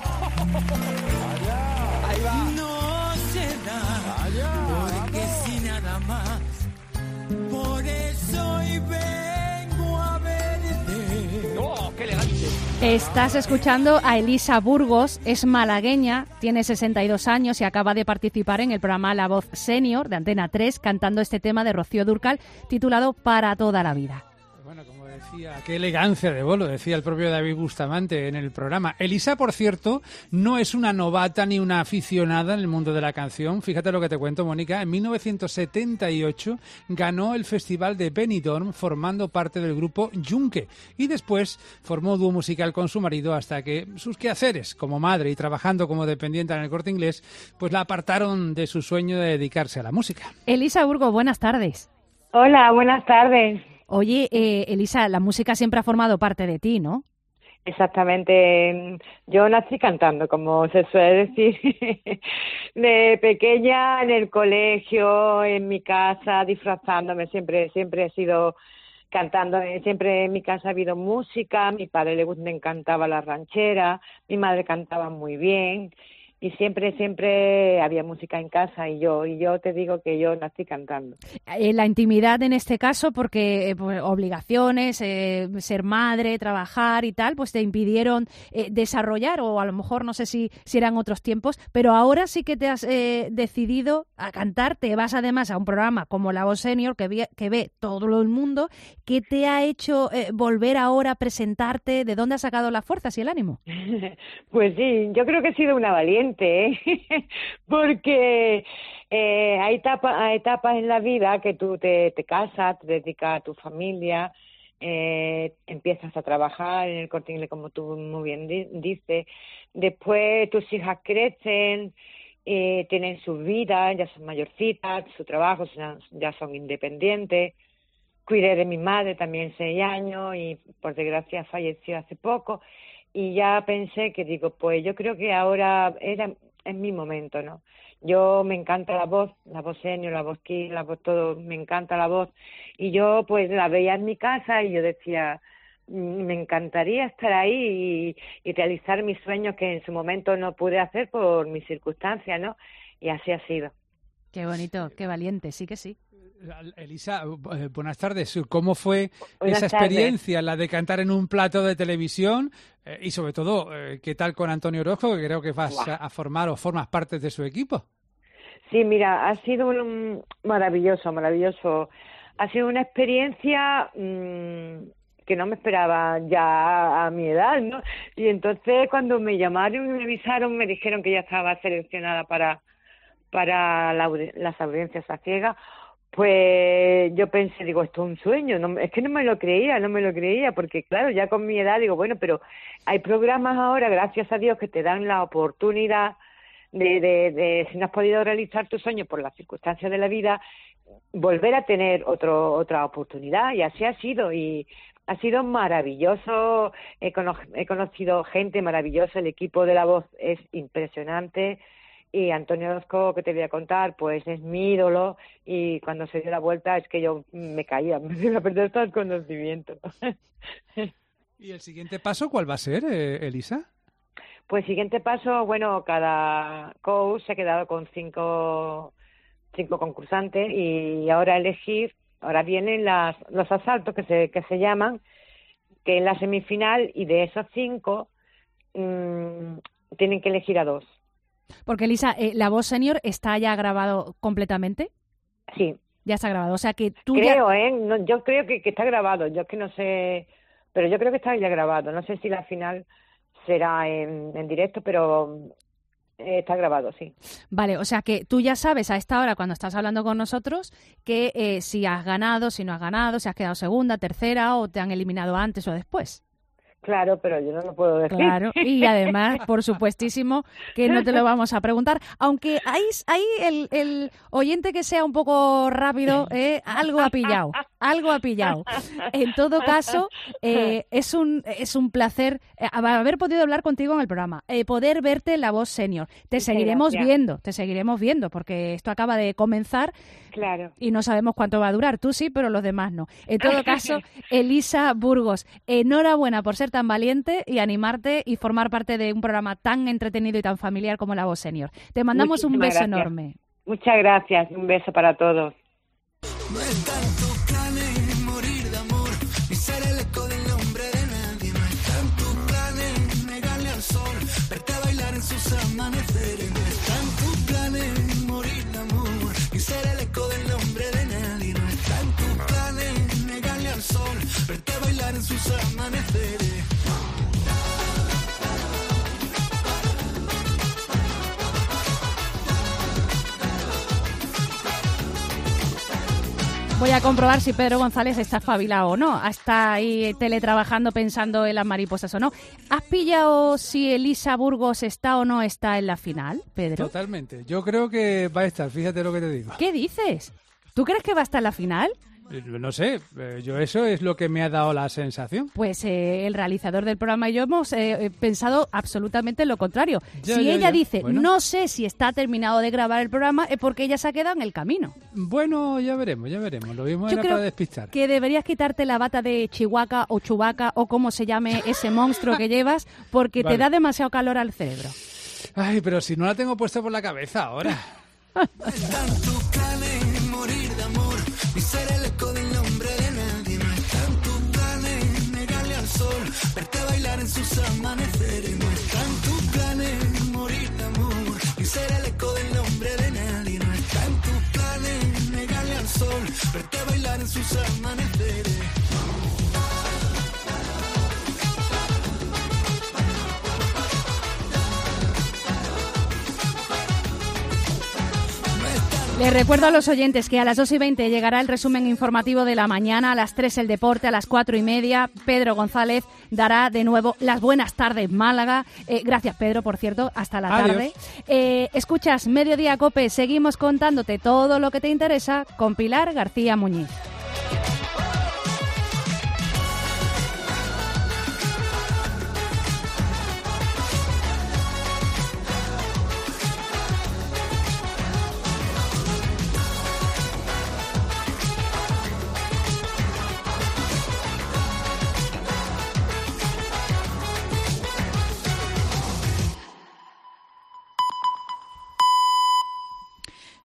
Ahí va. No se da porque si nada más. Por eso hoy vengo a verte. ¡Oh, qué elegante! Estás escuchando a Elisa Burgos, es malagueña, tiene 62 años y acaba de participar en el programa La Voz Senior de Antena 3 cantando este tema de Rocío Dúrcal titulado Para toda la vida. Bueno, como decía, qué elegancia de voz, lo decía el propio David Bustamante en el programa. Elisa, por cierto, no es una novata ni una aficionada en el mundo de la canción. Fíjate lo que te cuento, Mónica. En 1978 ganó el Festival de Benidorm formando parte del grupo Yunque y después formó dúo musical con su marido hasta que sus quehaceres como madre y trabajando como dependiente en el Corte Inglés pues la apartaron de su sueño de dedicarse a la música. Elisa Burgos, buenas tardes. Hola, buenas tardes. Oye, Elisa, la música siempre ha formado parte de ti, ¿no? Exactamente. Yo nací cantando, como se suele decir, de pequeña en el colegio, en mi casa, disfrazándome. Siempre he sido cantando. Siempre en mi casa ha habido música. A mi padre le encantaba la ranchera. Mi madre cantaba muy bien. Y siempre había música en casa y yo te digo que yo nací cantando. La intimidad en este caso, porque pues, obligaciones, ser madre, trabajar y tal, pues te impidieron desarrollar, o a lo mejor no sé si eran otros tiempos, pero ahora sí que te has decidido a cantar, te vas además a un programa como La Voz Senior que ve todo el mundo. ¿Qué te ha hecho volver ahora a presentarte? ¿De dónde has sacado las fuerzas y el ánimo? Pues sí, yo creo que he sido una valiente, porque hay etapas en la vida que tú te casas, te dedicas a tu familia, empiezas a trabajar en el Corte Inglés, como tú muy bien dices, después tus hijas crecen, tienen su vida, ya son mayorcitas, su trabajo, ya son independientes. Cuidé de mi madre también 6 años y por desgracia falleció hace poco. Y ya pensé que digo, pues yo creo que ahora es mi momento, ¿no? Yo me encanta la voz senior, la voz kids, la voz todo, me encanta la voz. Y yo pues la veía en mi casa y yo decía, me encantaría estar ahí y realizar mis sueños que en su momento no pude hacer por mis circunstancias, ¿no? Y así ha sido. Qué bonito, qué valiente, sí que sí. Elisa, buenas tardes. ¿Cómo fue esa experiencia, la de cantar en un plato de televisión? Y sobre todo, ¿qué tal con Antonio Orozco, que creo que vas a formar o formas parte de su equipo? Sí, mira, ha sido maravilloso. Ha sido una experiencia que no me esperaba ya a mi edad, ¿no? Y entonces cuando me llamaron y me avisaron, me dijeron que ya estaba seleccionada para las audiencias a ciegas. Pues yo pensé, digo, esto es un sueño, es que no me lo creía, porque claro, ya con mi edad digo, bueno, pero hay programas ahora, gracias a Dios, que te dan la oportunidad de si no has podido realizar tus sueños por las circunstancias de la vida, volver a tener otra oportunidad, y así ha sido, y ha sido maravilloso, he conocido gente maravillosa, el equipo de La Voz es impresionante. Y Antonio Orozco, que te voy a contar, pues es mi ídolo, y cuando se dio la vuelta es que yo me caía, me iba a perder todo el conocimiento. ¿Y el siguiente paso cuál va a ser, Elisa? Pues siguiente paso, bueno, cada coach se ha quedado con cinco concursantes y ahora vienen los asaltos que se llaman, que en la semifinal, y de esos 5 tienen que elegir a 2. Porque, Elisa, ¿La Voz Senior está ya grabado completamente? Sí. Ya está grabado, o sea que tú creo, no, yo creo que está grabado, yo es que no sé, pero yo creo que está ya grabado. No sé si la final será en directo, pero está grabado, sí. Vale, o sea que tú ya sabes a esta hora, cuando estás hablando con nosotros, que si has ganado, si no has ganado, si has quedado segunda, tercera o te han eliminado antes o después. Claro, pero yo no lo puedo decir. Claro, y además, por supuestísimo, que no te lo vamos a preguntar. Aunque hay el oyente que sea un poco rápido, algo ha pillado. En todo caso, es un placer haber podido hablar contigo en el programa, poder verte en La Voz Senior. Te seguiremos viendo, porque esto acaba de comenzar. Claro. Y no sabemos cuánto va a durar. Tú sí, pero los demás no. En todo caso, Elisa Burgos, enhorabuena por ser tan valiente y animarte y formar parte de un programa tan entretenido y tan familiar como La Voz Senior. Te mandamos un beso enorme. Muchas gracias. Un beso para todos. No está en tus planes morir de amor, ni ser el eco del nombre de nadie. No está en tus planes negarle al sol, verte a bailar en sus amaneceres. No está en tus planes morir de amor, ni ser el eco del nombre de nadie. No está en tus planes negarle al sol, verte a bailar en sus amaneceres. Voy a comprobar si Pedro González está espabilado o no. Está ahí teletrabajando pensando en las mariposas o no. ¿Has pillado si Elisa Burgos está o no está en la final, Pedro? Totalmente. Yo creo que va a estar, fíjate lo que te digo. ¿Qué dices? ¿Tú crees que va a estar en la final? No sé, yo eso es lo que me ha dado la sensación. Pues el realizador del programa y yo hemos pensado absolutamente lo contrario. Si ella dice, bueno, no sé si está terminado de grabar el programa, es porque ella se ha quedado en el camino. Bueno, ya veremos. Lo mismo era para despistar. Que deberías quitarte la bata de Chihuahua o Chewbacca o como se llame ese monstruo que llevas, porque te da demasiado calor al cerebro. Ay, pero si no la tengo puesta por la cabeza ahora. Morir de amor, ni ser el eco del nombre de nadie. No está en tus planes negarle al sol, verte a bailar en sus amaneceres. No está en tus planes morir de amor, ni ser el eco del nombre de nadie. No está en tus planes negarle al sol, verte a bailar en sus amaneceres. Les recuerdo a los oyentes que a las 2:20 llegará el resumen informativo de la mañana, a las 3 el deporte, a las 4:30 Pedro González dará de nuevo las buenas tardes Málaga. Gracias Pedro, por cierto, hasta la tarde. Escuchas Mediodía COPE, seguimos contándote todo lo que te interesa con Pilar García Muñiz.